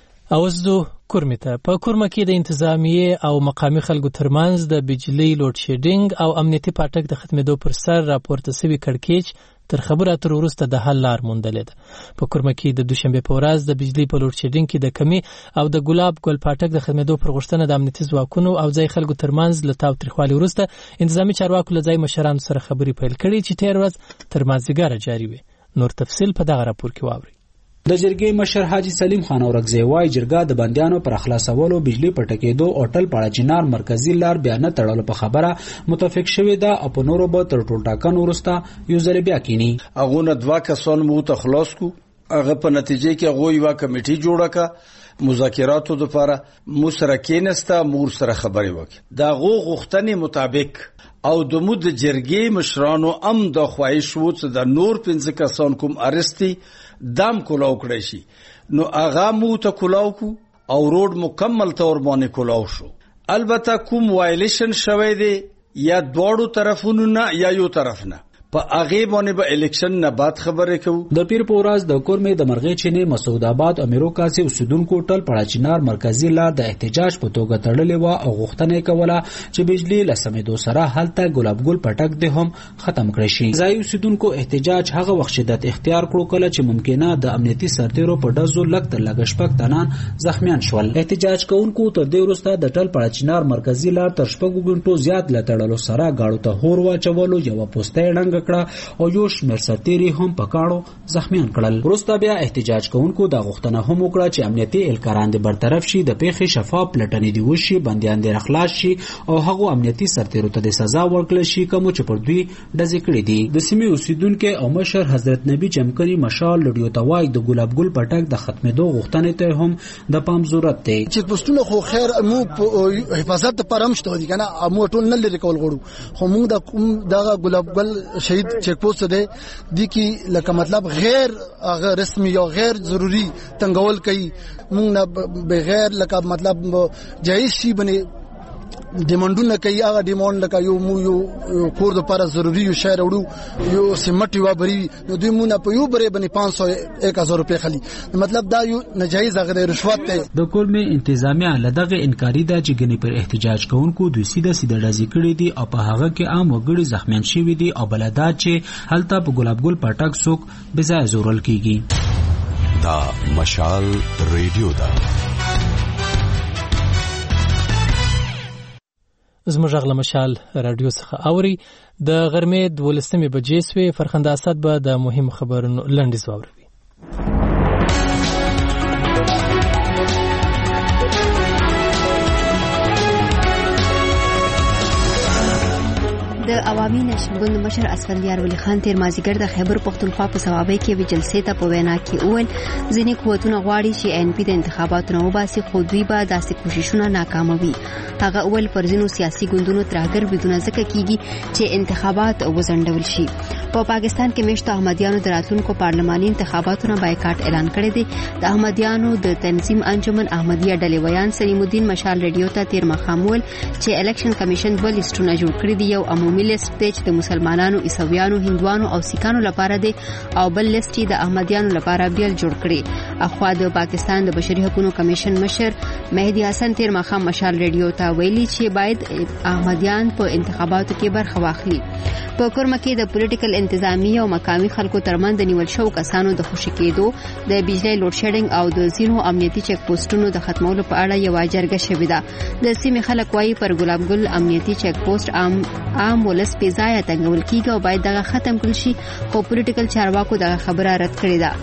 اوس دو کورمه ته په کورمه کې د انتظامیه او مقامی خلکو ترمنځ د بجلی لوډ شیډینګ او امنیتي پاټک د ختمېدو پر سر راپورته شوی کړکېچ تر خبره تر وروسته د حل لار موندلې ده. په کورمه کې د دوشنبه په ورځ د بجلی په لوډ شیډینګ کې د کمی او د ګلاب ګل پاټک د ختمېدو پر غوښتنه د امنیتي ځواکونو او ځای خلکو ترمنځ له تاو تریخوالي وروسته انتظامی چارواکو له ځای مشرانو سره خبرې پیل کړې چې تیر ورځ تر مازدیګره جاري وي. نور تفصیل په دغه راپور کې واورئ.
د جرګې مشر حاجی سلیم خان اورګزی وای جرګه د بندیانو پر خلاصولو بجلی پټکېدو او ټل پاړه چنار مرکزی لار بیان تړلو په خبره متفق شوې ده او په نورو به تر ټول ټاکنو وروسته یو ځل بیا کینی.
هغه نه دوا کسان مو ته خلاص کو، هغه په نتیجه کې هغه یو کمیټي جوړه کا مذاکراتو لپاره مو سره کېنسته، مور سره خبرې وکړه. دا غوښتنې مطابق او د مود جرګې مشرانو د خواهش وو چې د نور 15 کسان کوم ارستی دام کولاو کړی شي. نو هغه مو ته کولاو کو او روډ مکمل تور باندې کولاو شو. البته کوم وایلیشن شوی دی یا دوړو طرفونو نه یا یو طرف نه، په هغه باندې به الیکشن نه بعد خبرې کوو.
د پیر پورز د کورمه د مرغې چینه مسعود آباد امیروکا سي اوسیدونکو ټل پړه چنار مرکزی لار د احتجاج په توګه تړلې و او غوښتنه کوله چې بجلی لسمېدو سره حالت ګلاب ګل پټک ده هم ختم کړي شي. ځای اوسیدونکو احتجاج هغه وخت شدت اختیار کړو کله چې ممکنه د امنیتي سرتیرو په ډزو لګ تر لګ شپږ تنان زخمیان شول. احتجاج کوونکو تر دې وروسته د ټل پړه چنار مرکزی لار تر شپږ غنټو زیات لټړلو سره گاړو ته هور واچولو یو پوسټه ډنګ کړه او یو شمېر سرتیري هم پکاړو زخمیان کړل. وروسته بیا احتجاج کوونکو دا غوښتنه هم وکړه چې امنیتي اهلکاران د برطرف شي، د پیښې شفاف پلټنې دی وشي، بندیان د اخلاص شي او هغه امنیتي سرتیرو ته د سزا ورکړل شي کوم چې پر دوی ډزې کړې دي. د سیمې اوسیدونکو او مشر حضرت نبی چمکني مشال لډیو توای د ګلاب ګل پټک د ختمېدو غوښتنې ته هم د پام ضرورت دی.
چې پښتون خو خیر مو حفاظت لپاره هم شته دي کنه، مو ټول نه لري کول غواړو، خو موږ د ګلاب ګل شهید چیک پوسټ ده دي کی لکه مطلب غیر رسمي یا غیر ضروری تنګول کوي. موږ نه بغیر لکه مطلب جایز شي بنه ډیمانډونه کوي. هغه ډیمانډ لکه یو کور د لپاره ضروری یو شهر وړو یو سیمټ یو بری نو دوی مونږ په یو بری باندې 500-1000 روپے خلی، مطلب دا یو ناجایز هغه رشوت ته.
د کورمه انتظامیه لدغه انکاری ده چې غنی پر احتجاج کوونکو دوی سیده ډزې کړې دي او په هغه کې عام وګړي زخمیان شوي دي او بلدا چې هلته په ګلاب ګل پټک څوک بځای زورل کیږي.
دا مشال ریډیو ده.
زموږ غږ له مشال رادیو څخه اوري. د غرمې 12 بجې سوې. فرخنده اسد به د مهم خبرونو لنډیز واوروي.
د عوامي نشنګون مشر اسفندیار ولی خان تیر مازیګر د خیبر پختونخوا په ثوابې کې وی جلسې ته په وینا کې اول ځینې قوتونه غواړي چې ان پی د انتخاباتو نه وباسي، خو دوی به داسې کوششونه ناکاموي. هغه اول پرځینو سیاسي ګوندونو ترهګر بدونه ځکه کیږي چې انتخابات وزندول شي. په پاکستان کې مشت احمدیانو د راتلونکو پارلماني انتخاباتو نه بایکاټ اعلان کړی دی. د احمدیانو د تنظیم انجمن احمدیه ډلې ویان سلیم الدین مشال رادیو ته تیر مخام ول چې الیکشن کمیشن د لیستونه جوړ کړی دی. یو عمومي لیست دی چې د مسلمانانو، عیسویانو، هندوانو او سیکانو لپاره دی او بل لیست چې د احمدیانو لپاره بیل جوړ کړی. اخوا د پاکستان د بشري حقوقو کمیشن مشر مهدی حسن تیر مخام مشال رادیو ته ویلي چې باید احمدیان په انتخاباتو کې برخه واخلي. په کورمه کې د پولیټیکل انتظامی او مقامی خلکو ترمن د نیول شو کسانو د خوشی کېدو، د بجلی لوډ شیډینګ او د ځینو امنیتي چک پوسټونو د ختمولو په اړه یو جرګه شوې ده. د سیمې خلک وايي پر ګلاب ګل امنیتي چک پوسټ عام ولس په ځای تنګول کیږي او باید دغه ختم کړي شي، خو پولیټیکل چارواکو دغه خبره رد کړې ده.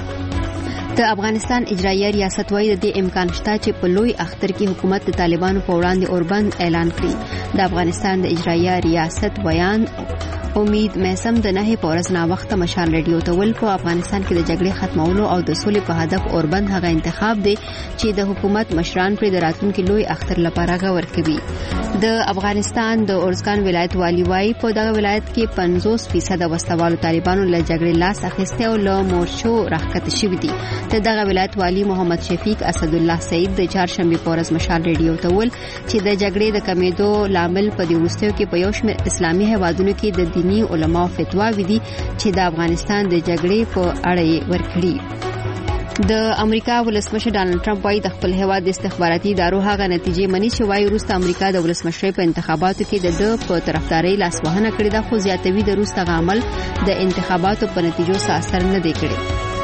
د افغانستان اجرایي ریاست وايي د دې امکان شته چې په لوی اختر کې حکومت د طالبانو په وړاندې اوربند اعلان کړي. د افغانستان د اجرایي ریاست بیان امید محسم د نه په ورځ نا وخت مشال رادیو ته ول په افغانستان کې د جګړې ختمولو او د سولې په هدف اوربند هغه انتخاب دی چې د حکومت مشران پر د راتلونکي لوی اختر لپاره غور کوي. د افغانستان د اورزګان ولایت والی وايي په دغه ولایت کې 50% وسوالو طالبانو له جګړې لاس اخیسته او له مورچو راخته شوی دي. دغه ولایت والی محمد شفیق اسد الله سعید د چهارشنبه په ورځ مشال رادیو ته ول چې د جګړې د کمیدو لامل په دې وروستیو کې په یو شمېر اسلامي هیوادونو کې د دینی علماو فتواوې دي چې د افغانستان د جګړې په اړه ورکړي. د امریکا ولسمشر ډانلډ ټرمپ وايي د خپل هیواد د استخباراتي ادارو هغه نتیجې مني چې وايي روس امریکا د ولسمشر په انتخاباتو کې د په طرفداري لاسوهنه کړې ده، خو زیاتوي د روس دغه عمل د انتخاباتو په نتیجو سره اثر نه دی کړی.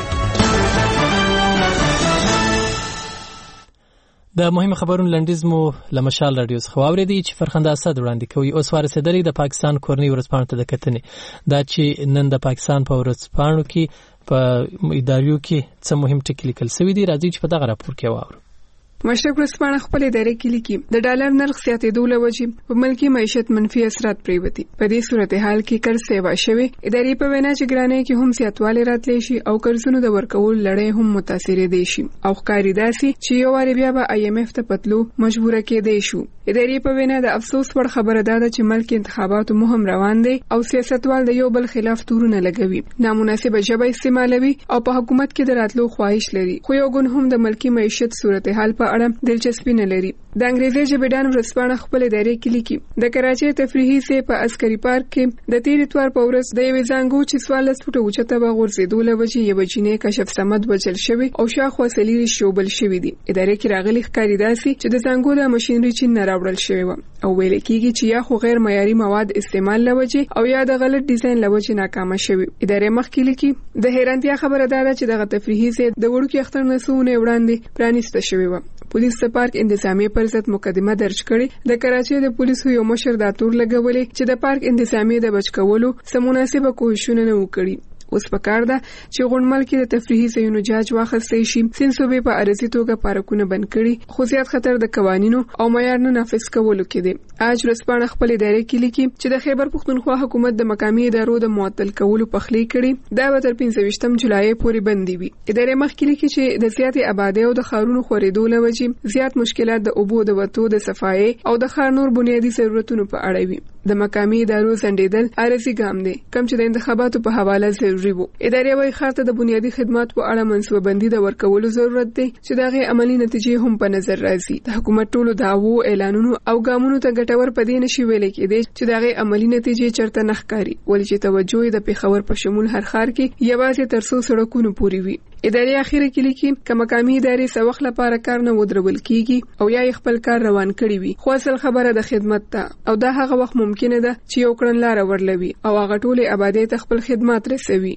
د مهم خبرونو لنډیز مو لمشال رادیو څخه واورېدی چې فرخنده اسد وړاندې کوي. اوس ورسېدلې د پاکستان کورنۍ ورځپاڼو ته د کتنې دا چې نن د پاکستان په ورځپاڼو کې په اداریو کې څه مهم ټکي لیکل شوي دي. راځي چې په دغه راپور کې واورو.
مشرق ورځپاڼه خپل ادارې کې لیکي د ډالر نرخ زیاتېدو له وجې په ملکي معیشت منفي اثرات پریوتی. په دې صورتحال کې قرض سیوا شوی ادارې په وینا چې ګرانۍ کې هم زیاتوالی راتلی شي او قرضونو د ورکول لړۍ هم متاثر دي شي او ښکاري داسي چې یو واری بیا به IMF ته پتلو مجبوره کېدی شو. ادارې په وینا د افسوس وړ خبره ده چې ملک انتخاباتو مهم روان دي او سیاستوال د یو بل خلاف تورونه لګوي، نامناسبه ژبه استعمالوي او په حکومت کې د راتلو خواهش لري، خو یو ګون هم د ملکی معیشت صورتحال په اړه دلچسپي نه لري. د انګریزي ژبې ډان ورځپاڼه خپل ادارې کې لیکي د کراچۍ تفریحي سه په عسکري پارک کې د تیر اتوار په ورځ د یوې زنګو چې 14 فوټه اوچته به غورځېدو له وجې یو بچینه کشف سمد وجل شوی او شاخوا سلیری شوبل شوی دي. ادارې کې راغلي ښکاری داسي چې د زنګو د ماشينري چین نه راوړل شوی و او ویل کېږي چې یا خو غیر معیاري مواد استعمال لوجه او یا د غلط ډیزاین لوجه ناکامه شوی. ادارې مخکې لیکي د حیرانتیا خبره ده چې دغه تفریحي سه د وړوکی اختر نسونه وړاندې پرانیسته شوی و. پولیس د پارک انتظامی پر ضد مقدمه درج کړي. د کراچۍ د پولیسو یو مشر دا تور لګولې چې د پارک انتظامی د بچکولو سم مناسبه کوښښونه نه وکړي. اوس پکار ده چې غونډمل کې د تفریحي ځایونو جاج واخیستل شي. سنسوبې په ارزي توګه پارکونه بند کړي، خو زیات خطر د قوانینو او معیار نه نافذ کولو کې دی. اج ورځپاڼه خپل ادارې کې لیکي چې د خیبر پختونخوا حکومت د مقامی ادارو د معطل کولو پخلی کړي. دا به تر 15 جولای پورې بندي وي. ادارې مخکې لیکي چې د زیاتې آبادی او د خارونو خورېدو لوجې زیات مشکلات د اوبو د وټو د صفایي او د خار نور بنیادی ضرورتونو په اړه وي. د مقامی ادارو زندیدل ارزي ګام دی کم چې د انتخاباتو په حواله ضروري وو. ادارې وايي خاطر د بنیادی خدمات په اړه منصوبه بندي د ورکولو ضرورت دی چې دغه عملی نتیجې هم په نظر راځي. د حکومت ټولو دعوو اعلانونو او ګامونو ته ګټور پدې نشي ویل کېدی چې دغه عملی نتیجې چرته نخکاری ولې چې توجه د پیښور په شمول هر خار کې یوازې تر څو سړکونو پوري وي. ادارې اخیره کې لیکي چې مقامی ادارې سوخ لپاره کار نه ودرول کیږي او یا خپل کار روان کړی وي، خو اصل خبره د خدمت ته او دا هغه وخت ممکنه ده چې یو کړنلار ورلوي او هغه ټولې آبادی ته خپل خدمات رسوي.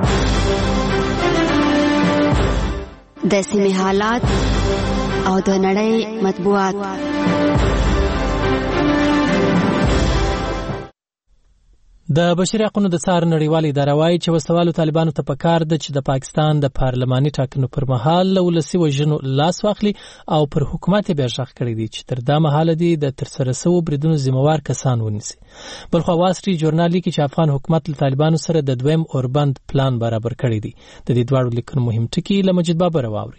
د سیمې حالات او د نړۍ مطبوعات.
د بشري حقوقو د څار نړیوالې اداره وایي چې وسوالو طالبانو ته پکار ده چې د پاکستان د پارلماني ټاکنو پر مهال له ولسي وژنو لاس واخلي او پر حکومت یې بیا غږ کړی دی چې تر دا مهاله دي د ترسره شوو بریدونو ذمہوار کسان ونیسي. بلخو وال سټریټ ژورنال لیکي چې افغان حکومت له طالبانو سره د دویم اوربند پلان برابر کړی دی. د دې دواړو لیکنو مهم ټکي له مجید بابر واوري.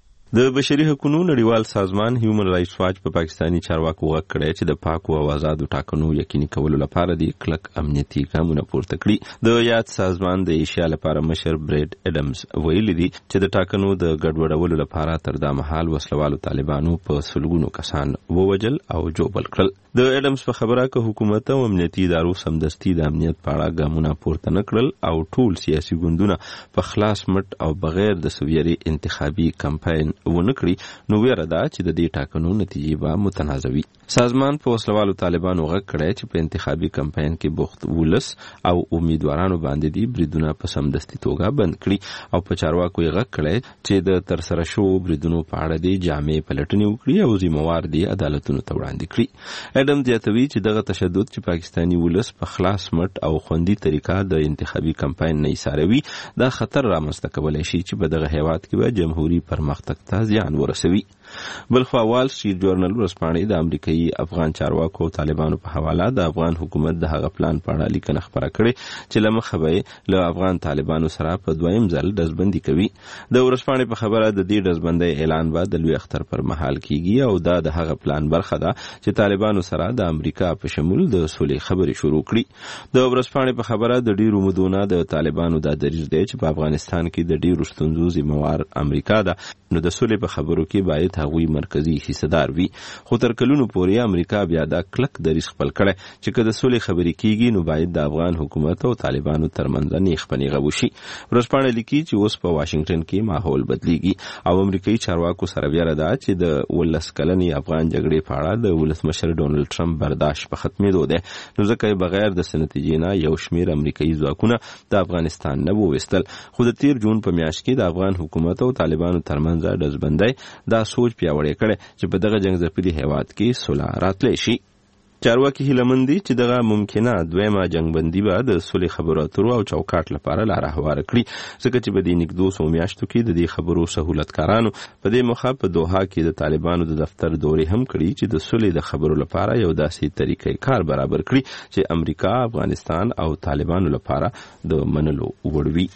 د بشري حقوقو نړیوال سازمان هیومن رائټس واچ په پاکستاني چارواکو غږ کړی چې د پاکو او آزادو ټاکنو یقیني کولو لپاره د کلک امنیتي ګامونه پورته کړي. د یاد سازمان د ایشیا لپاره مشر بریډ اډمز ویلي دی چې د ټاکنو د ګډوډولو لپاره تر دا مهال وسلوالو طالبانو په سلګونو کسان ووجل او جوبل کړل. د اډمز په خبره که حکومت او امنیتي ادارو سمدستي د امنیت په اړه ګامونه پورته نه کړل او ټول سیاسي ګوندونه په خلاص مټ او بغیر د سویري انتخابي کمپاین ونه کړي نو ویره ده چې د دې ټاکنو نتیجې به متنازع وي. سازمان په وسلوالو طالبانو غږ کړی چې په انتخابي کمپاین کې بوخت ولس او امیدوارانو باندې دي بریدونه په سمدستي توګه بند کړي او په چارواکو یې غږ کړی چې د ترسره شوو بریدونو په اړه دي جامع پلټنې وکړي او ذمہوار دي عدالتونو ته وړاندې کړي. اډم زیاتوي چې دغه تشدد چې پاکستاني ولس په خلاص مټ او خوندي طریقه د انتخابي کمپاین نه ایساروي دا خطر رامنځته کولی شي چې په دغه هیواد کې به جمهوریت پرمختګ ته زیان ورسوي. بلخوا وال سټریټ ژورنال ورځپاڼې د امریکایي افغان چارواکو او طالبانو په حواله د افغان حکومت د هغه پلان په اړه لیکنه خپره کړې چې له مخه به له افغان طالبانو سره په دویم ځل ډزبندي کوي. د ورځپاڼې په خبره د دې ډزبندۍ اعلان به د لوی اختر پر مهال کیږي او دا د هغه پلان برخه ده چې طالبانو سره د امریکا په شمول د سولې خبرې شروع کړي. د ورځپاڼې په خبره د ډیرو مودونه د طالبانو د دریځ دی چې په افغانستان کې د ډیرو ستونزو ذمہوار امریکا ده نو د سولې په خبرو کې باید هغوی مرکزی حصدار وي. خو تر کلونو پورې امریکا بیا دا کلک دریځ خپل کړی چې که د سولې خبرې کیږي نو باید د افغان حکومت او طالبانو ترمنځ نیغ په نیغه وشي. ورځپاڼه لیکي چې اوس په واشنگټن کې ماحول بدلیږي او امریکایي چارواکو سره ویره ده چې د 19 کلنې افغان جګړې په اړه د ولسمشر ډونالد ټرمپ برداشت په ختمېدو دی نو ځکه بغیر د نتیجې نه یو شمېر امریکایي ځواکونه د افغانستان نه وویستل. خو د تیر جون په میاشت کې د افغان حکومت او طالبانو ترمنځ ډزبندۍ دا سوچ پیاوړی کړی چې په دغه جنگ ځپلي هیواد کې صلح راتلی شي. چارواکي هیلهمند دي چې دغه ممکنه دویمه جنگبندي به د صلح خبرو اترو او چوکاټ لپاره لاره هواره کړي ځکه چې په دې نږدې 200 میاشتو کې د دې خبرو سهولتکارانو په دې موخه په دوحه کې د طالبانو د دفتر دورې هم کړي چې د صلح د خبرو لپاره یو داسې طریقې کار برابر کړي چې امریکا، افغانستان او طالبانو لپاره د منلو وړ وي.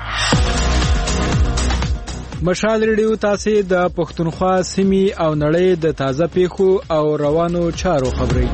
مشال ریډیو تاسو د پښتونخوا سیمې او نړۍ د تازه پیښو او روانو چارو خبري.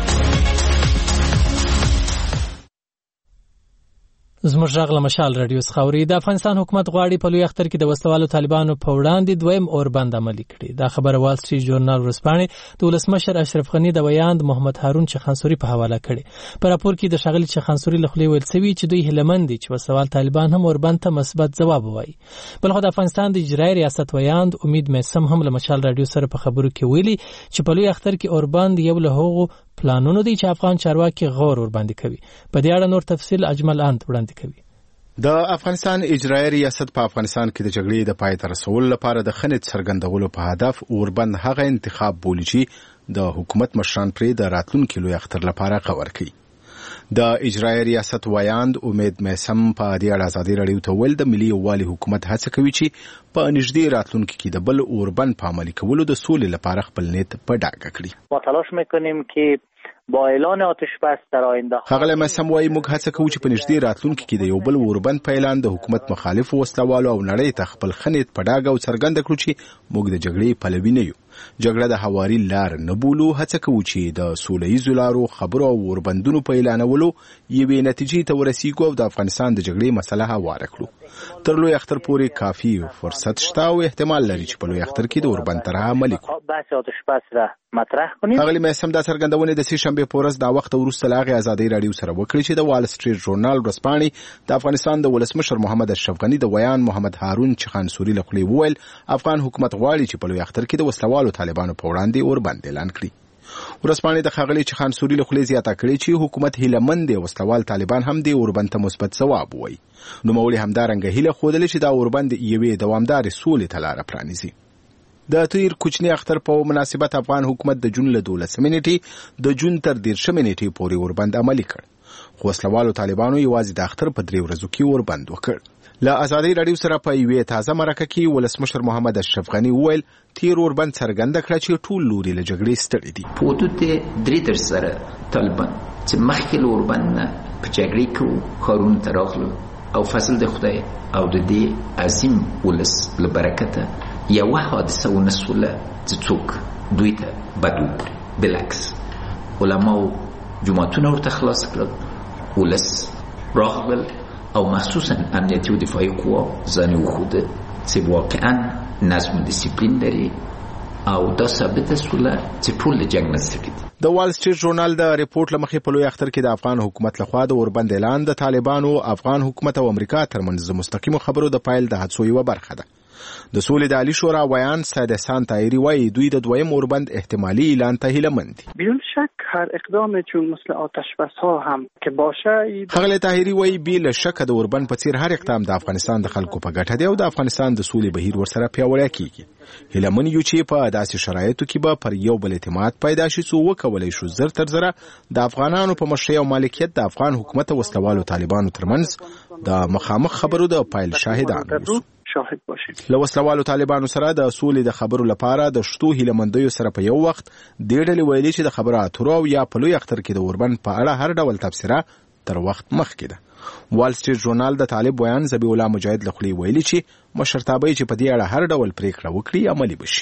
زموږ غږ له مشال رادیو څخه اوري. د افغانستان حکومت غواړي په لوی اختر کې د وسوالو طالبانو په وړاندې دویم اوربند عملي کړي. دا خبره وال سټریټ ژورنال ورځپاڼې د ولسمشر اشرف غنی د ویاند محمد هارون چخانسوري په حواله کړي. په راپور کې د ښاغلي چخانسوري له خولې ویل شوی چې دوی هیلهمند دي چې وسوال طالبان هم اوربند ته مثبت ځواب ووایي. بلخو د افغانستان د اجرایي ریاست ویاند امید میسم هم له مشال رادیو سره په خبرو کې ویلي چې په لوی اختر کې اوربند یو له هغو پلانونو دی چې افغان چارواکي غور ورباندې کوي. په دې اړه نور تفصیل اجمل اند وړاندې کوي.
د افغانستان اجرایي ریاست په افغانستان کې د جګړې د پای ته رسولو لپاره د خنډ څرګندولو په هدف اوربند هغه انتخاب بولي چې د حکومت مشران پرې د راتلونکي لوی اختر لپاره غور کوي. د اجرایي ریاست ویاند امید میسم په دې اړه ازادي رادیو ته ویل د ملي یووالي حکومت هڅه کوي چې په نږدې راتلونکي کې د بل اوربند په عملي کولو د سولې لپاره خپل نیت په ډاګه کړي.
ما تلاش میکنیم که با اعلان آتش بس در آینده
خغل مسم وای موږ هڅه کوو چې په نږدې راتلونکي کې د یو بل اوربند په اعلان د حکومت مخالف وسلوالو او نړۍ ته خپل خنیت په ډاګه او څرګنده کړو چې موږ د جګړې پلوي نه یو. جګړه د هواري لار نه بولو. هڅه کوو چې د سوله‌ییزو لارو خبرو او اوربندونو په اعلانولو یوې نتیجې ته ورسیږو او د افغانستان د جګړې مسله هواره کړو. تر لوی اختر پورې کافي فرصت شته او احتمال لري چې په لوی اختر کې د اوربند طرح عملي کړو.
بحث آتش بس را مطرح کنیم.
هغه میسم د څرګندونې د سې شنبه په ورځ دا وخت وروسته لاغي ازادي رادیو سره وکړي چې د وال سټریټ ژورنال ورځپاڼې د افغانستان د ولسمشر محمد اشرف غنی د ویان محمد هارون چخانسوري له خولې وویل افغان حکومت غواړي چې په لوی اختر کې د وسلوالو طالبانو په وړاندې اوربند اعلان کړي. ورځپاڼې د ښاغلي چخانسوري له خولې زیاته کړې چې حکومت هیلهمند دی وسلوال طالبان هم د اوربند ته مثبت ځواب ووایي. نوموړي همدارنګه هیله ښودلې چې دا اوربند یوې دوامدارې سولې ته لاره پرانیزي. د تیر کوچنی اختر په مناسبت افغان حکومت د جون له 12 نیټې د جون تر 13 نیټې پورې اوربند عملي کړ. خو وسلوالو طالبانو یوازې د اختر په 3 ورځو کې وربند وکړ. له ازادي رادیو سره په یوې تازه مرکه کې ولسمشر محمد اشرف غنی وویل تیر وربند څرګنده کړه چې ټول لوري له جګړې ستړي دي.
په حدود 3 سره طالبان چې مخکې له وربند نه په جګړې کې کارونه ته راغلل او فضل د خدای او د دې عظیم ولس له برکته یوه حادثه ونسوله چې څوک دوی ته بد وکړي. بالعکس علماو جماعتونه ورته خلاص کړل، ولس راغلل او مخصوصا امنیتي و دفاعي قوا ځان وښوده چې واقعا نظم و دیسپلین لري او دا ثابته سوله چې ټول له جنګ نه ستړي دي.
د وال سټریټ ژورنال د ریپورت لمخې په لوی اختر کې د افغان حکومت لخوا د اوربند اعلان د طالبانو، افغان حکومت او امریکا ترمنځ د مستقیمو خبرو د پایل د حادثو یوه برخه ده. د سولې د عالی شورا ویان سید احسان طاهری وایي دوی د دویم اوربند احتمالي اعلان ته هیله مند دي.
بدون شک هر اقدام چون مثل آتش بس‌ها هم که باشه.
خغل طاهری وایي بلا شک د اوربند په څیر هر اقدام د افغانستان د خلکو په ګټه دی او د افغانستان د سولې بهیر ورسره پیاوړی کیږي. هیله من یو چې په داسې شرایطو کې به پر یو بل اعتماد پیدا شي څو وکولای شو زر تر زره د افغانانو په مشرۍ او مالکیت د افغان حکومت او وسلوالو طالبانو ترمنځ د مخامخ خبرو د پایل شاهدان اوسو.
شاهد باشیم.
له وسلوالو طالبانو سره د سولې د خبرو لپاره د شتو هیلمندیو سره په یو وخت د ډلې ویلي چې د خبرو اترو او یا په لوی اختر کې د اوربند په اړه هر ډول تبصره تر وخت مخکې ده. وال سټریټ ژورنال د طالب بیان ذبیح الله مجاهد لخوا ویلي چې مشرتابه چې په دې اړه هر ډول پریکړه وکړي عملي بشي.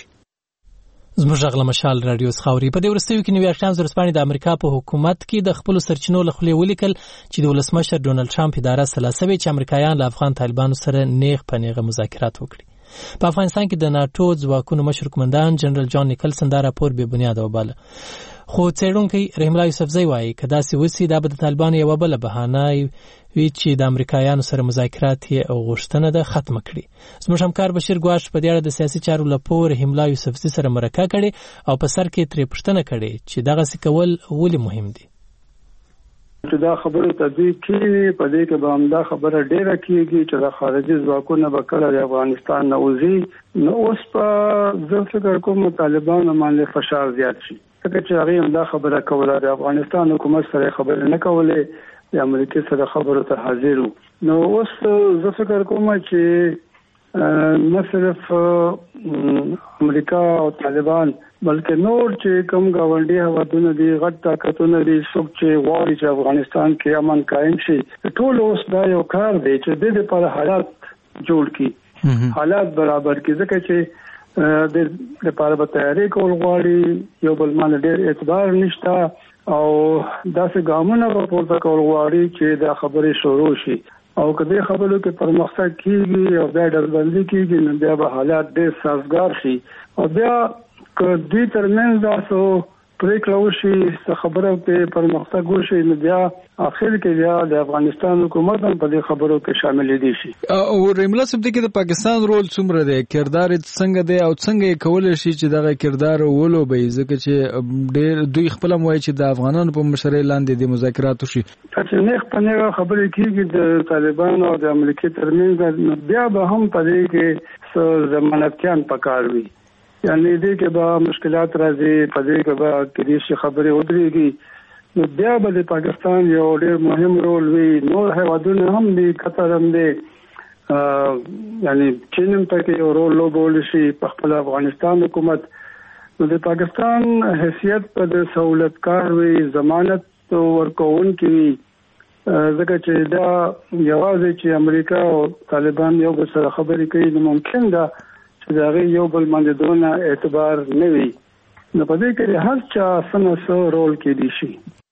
زموږ غږ له مشال رادیو څخه په دې ورستیو کې نیویارک ټایمز ورسپانې د امریکا په حکومت کې د خپل سرچینو له خولې ولیکل چې د ولسمشر ډونالد ټرمپ اداره سلاسوي چې امریکایان له افغان طالبانو سره نیغ په نیغه مذاکرات وکړي. په افغانستان کې د ناتو ځواکونو مشر قومندان جنرال جان نیکلسن دا راپور بې بنیاده وباله. خو څېړونکی رحیم الله یوسفزی وایي که داسې وسي دا به د طالبانو یوه بله بهانه وي چې د امریکایانو سره مذاکرات یې او غوښتنه ده ختمه کړي. زموږ همکار بشیر ګواش په دې اړه د سیاسي چارو له پوه رحیم الله یوسفزي سره مرکه کړې او په سر کې ترې پوښتنه کړې چې دغسې کول ولې مهم دي.
چې دا خبره تدویق کړي په دې کې به همدا خبره ډیره کیږي چې د خارجي ځواکونو به کله د افغانستان نه وځي. نو اوس په زه فکر کوم طالبانو باندې فشار زیات شي ځکه چې هغې همدا خبره کوله د افغانستان حکومت سره خبرې نه کولې، د امریکا سره خبرو ته حاضر وو. نو اوس زه فکر کوم چې نه صرف امریکا او طالبان بلکې نور چې کوم ګاونډي هیوادونه دي غټ طاقتونه دي څوک چې غواړي چې افغانستان کې امن قائم شي ټول اوس دا یو کار دی چې د دې لپاره حالات جوړ کړي، حالات برابر کړي ځکه چې د لپاره به تیاری کول غواړي. یو بل باندې ډېر اعتبار نشته او داسې ګامونه به پورته کول غواړي چې دا خبرې شروع شي او که دې خبرو کې پرمختګ کیږي او بیا ډلبندي کیږي نو بیا به حالات ډېر سازګار شي او بیا که دوی ترمنځ داسو پریکړه وشي خبرو کې پرمختګ وشي نو بیا اخر کې بیا د افغانستان حکومت هم په دې خبرو کې شامل دي شي.
او ریملا سب دې کې د پاکستان رول څومره دی، کردار څنګه دی او څنګه کولای شي چې دغه کردار ولوبي ځکه چې ډېر دوی خپل موای چې د افغانانو په مشرۍ لاندې د مذاکرات وشي.
چې نه خپل خبرې کیږي د طالبانو او د امریکا ترمنځ بیا به هم په دې کې ضمانتيان پکار وي، یعنی دې کې به مشکلات راځي، په دې کې به کېدای شي خبرې ودرېږي. نو بیا به د پاکستان یو ډېر مهم رول وي، نور هیوادونه هم دي، قطر هم دي، یعنی چین هم پکې یو رول لوبولی شي په خپل افغانستان حکومت. نو د پاکستان حیثیت په د سہولتکار وي، ضمانت ورکوونکي وي ځکه چې دا یوازې چې امریکا او طالبان یو بل سره خبرې کوي نو ممکن ده چې دا غي یو بل باندې دونه اعتبار نه وي. نو په دې کې هر چا سمسو رول کې دي شي.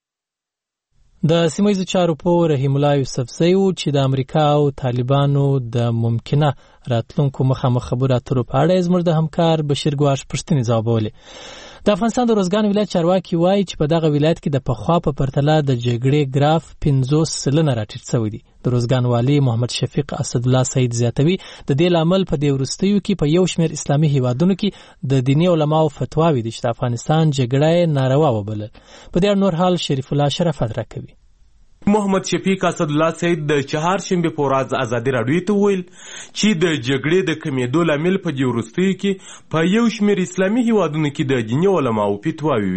د سیمایي چارو په رحیم الله یوسفزی چې د امریکا او طالبانو د ممکنه راتلونکو مخامخ خبرو اترو په اړه زموږ د همکار بشیر ګواش پوښتنې ځوابولې. د افغانستان د روزګان ولایت چارواکي وایي چې په دغه ولایت کې د پخوا په پرتله د جګړې ګراف 50% راټیټ شوی دی. د روزګان والی محمد شفیق اسد الله سید زیاتوي د دې لامل په دې وروستیو کې په یو شمېر اسلامي هیوادونو کې د دیني علماو فتواوي دي چې د افغانستان جګړه ناروا وبلل. په دې نور حال شریف الله شرافت راکوي.
محمد شفیق اسد الله سید د چهارشنبه په ورځ ازادي راډیو ته ویل چې د جګړې د کمیدو لامل په دې وروستیو کې په یو شمېر اسلامي هیوادونو کې د دیني علماو فتواوي وي.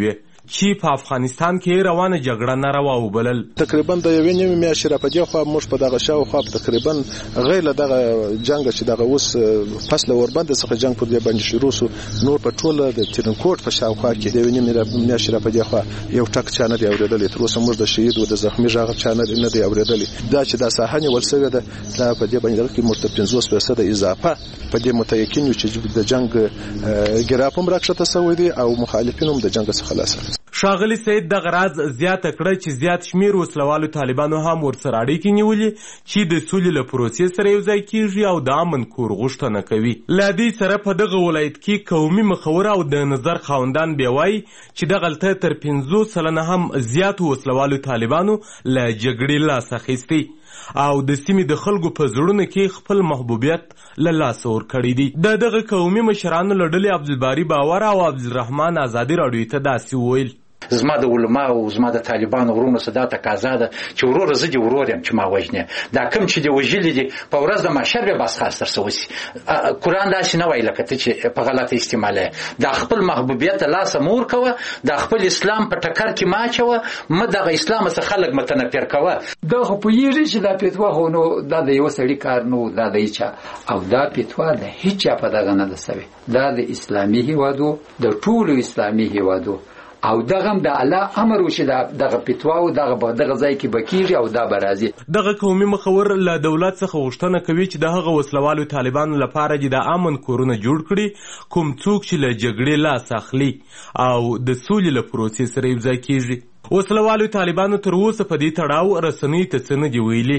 چې په افغانستان کې روانه جګړه ناروا وبلل.
تقریبا د یوې نیمې میاشتې راپدې خوا موږ په دغه شاوخوا تقریبا غیر له دغه جنګ چې دغه اوس فصل اوربند څخه جنګ پر دې باندې شروع شو، نور په ټوله د ترنکوټ په شاوخوا کې د یوې نیمې میاشتې راپدې خوا یو ټک چا نه دی اورېدلی. تر اوسه موږ د شهید او د زخمي غږ چا نه دی اورېدلی. دا چې دا ساحه نیول شوې ده دا په دې باندې کې موږ ته 50% اضافه په دې متيقن یو چې د جنگ ګراف هم راکښته شوی دی او مخالفین هم د جنگ څخه خلاص.
ښاغلي سید دغه راز زیاته کړه چې زیات شمیر وسلوالو طالبانو هم ورسره اړیکې نیولې چې د سولې له پروسې سره یوځای کیږي او د امن کور غوښتنه کوي. له دې سره په دغه ولایت کې قومي مخور او د نظر خاوندان بیا وایي چې دغلته تر 50 سلنه هم زیاتو وسلوالو طالبانو له جګړې لاس اخیستی او د سیمې د خلکو په زړونو کې خپل محبوبیت له لاسه ورکړی دی. دغه قومي مشرانو له ډلې عبدالباري باور او عبدالرحمن ازادي راډیو ته داسې وویل:
زما د علماو او زما د طالبانو ورونو څخه دا تقاضا ده چې وروره زه دې ورور یم چې ما وژنې، دا کوم چې دې وژلي دي په ورځ د محشر به بس خاص ترسه وسي. قرآن داسې نه وایي لکه ته چې په غلطه استعمالوې. دا خپل محبوبیت له لاسه مه ورکوه، دا خپل اسلام په ټکر کې مه اچوه، مه دغه اسلام څخه خلک متنفر کوه.
دا خو پوهېږي چې دا فتوا خو نو دا د یوه سړي کار نه و، دا د هیچا، او دا فتوا د هیچا په دغه نه ده سوې. دا د اسلامي هیوادو د ټولو اسلامي هیوادو او دغه د الله امر وشي دغه فتوا او دغه ځای کې بکیږي او دا برازي.
دغه قومي مخور له دولت څخه غوښتنه کوي چې د هغه وسلوالو طالبانو لپاره د امن کورونه جوړ کړي کوم څوک چې له جګړې لاس اخلي او د سولې له پروسې سره یوځای کیږي. وسلوالو طالبانو تر اوسه په دې تړاو رسنیو ته څه نه دي ویلي.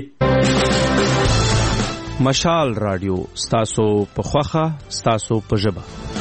مشال رادیو ستاسو په خوښه ستاسو په ژبه.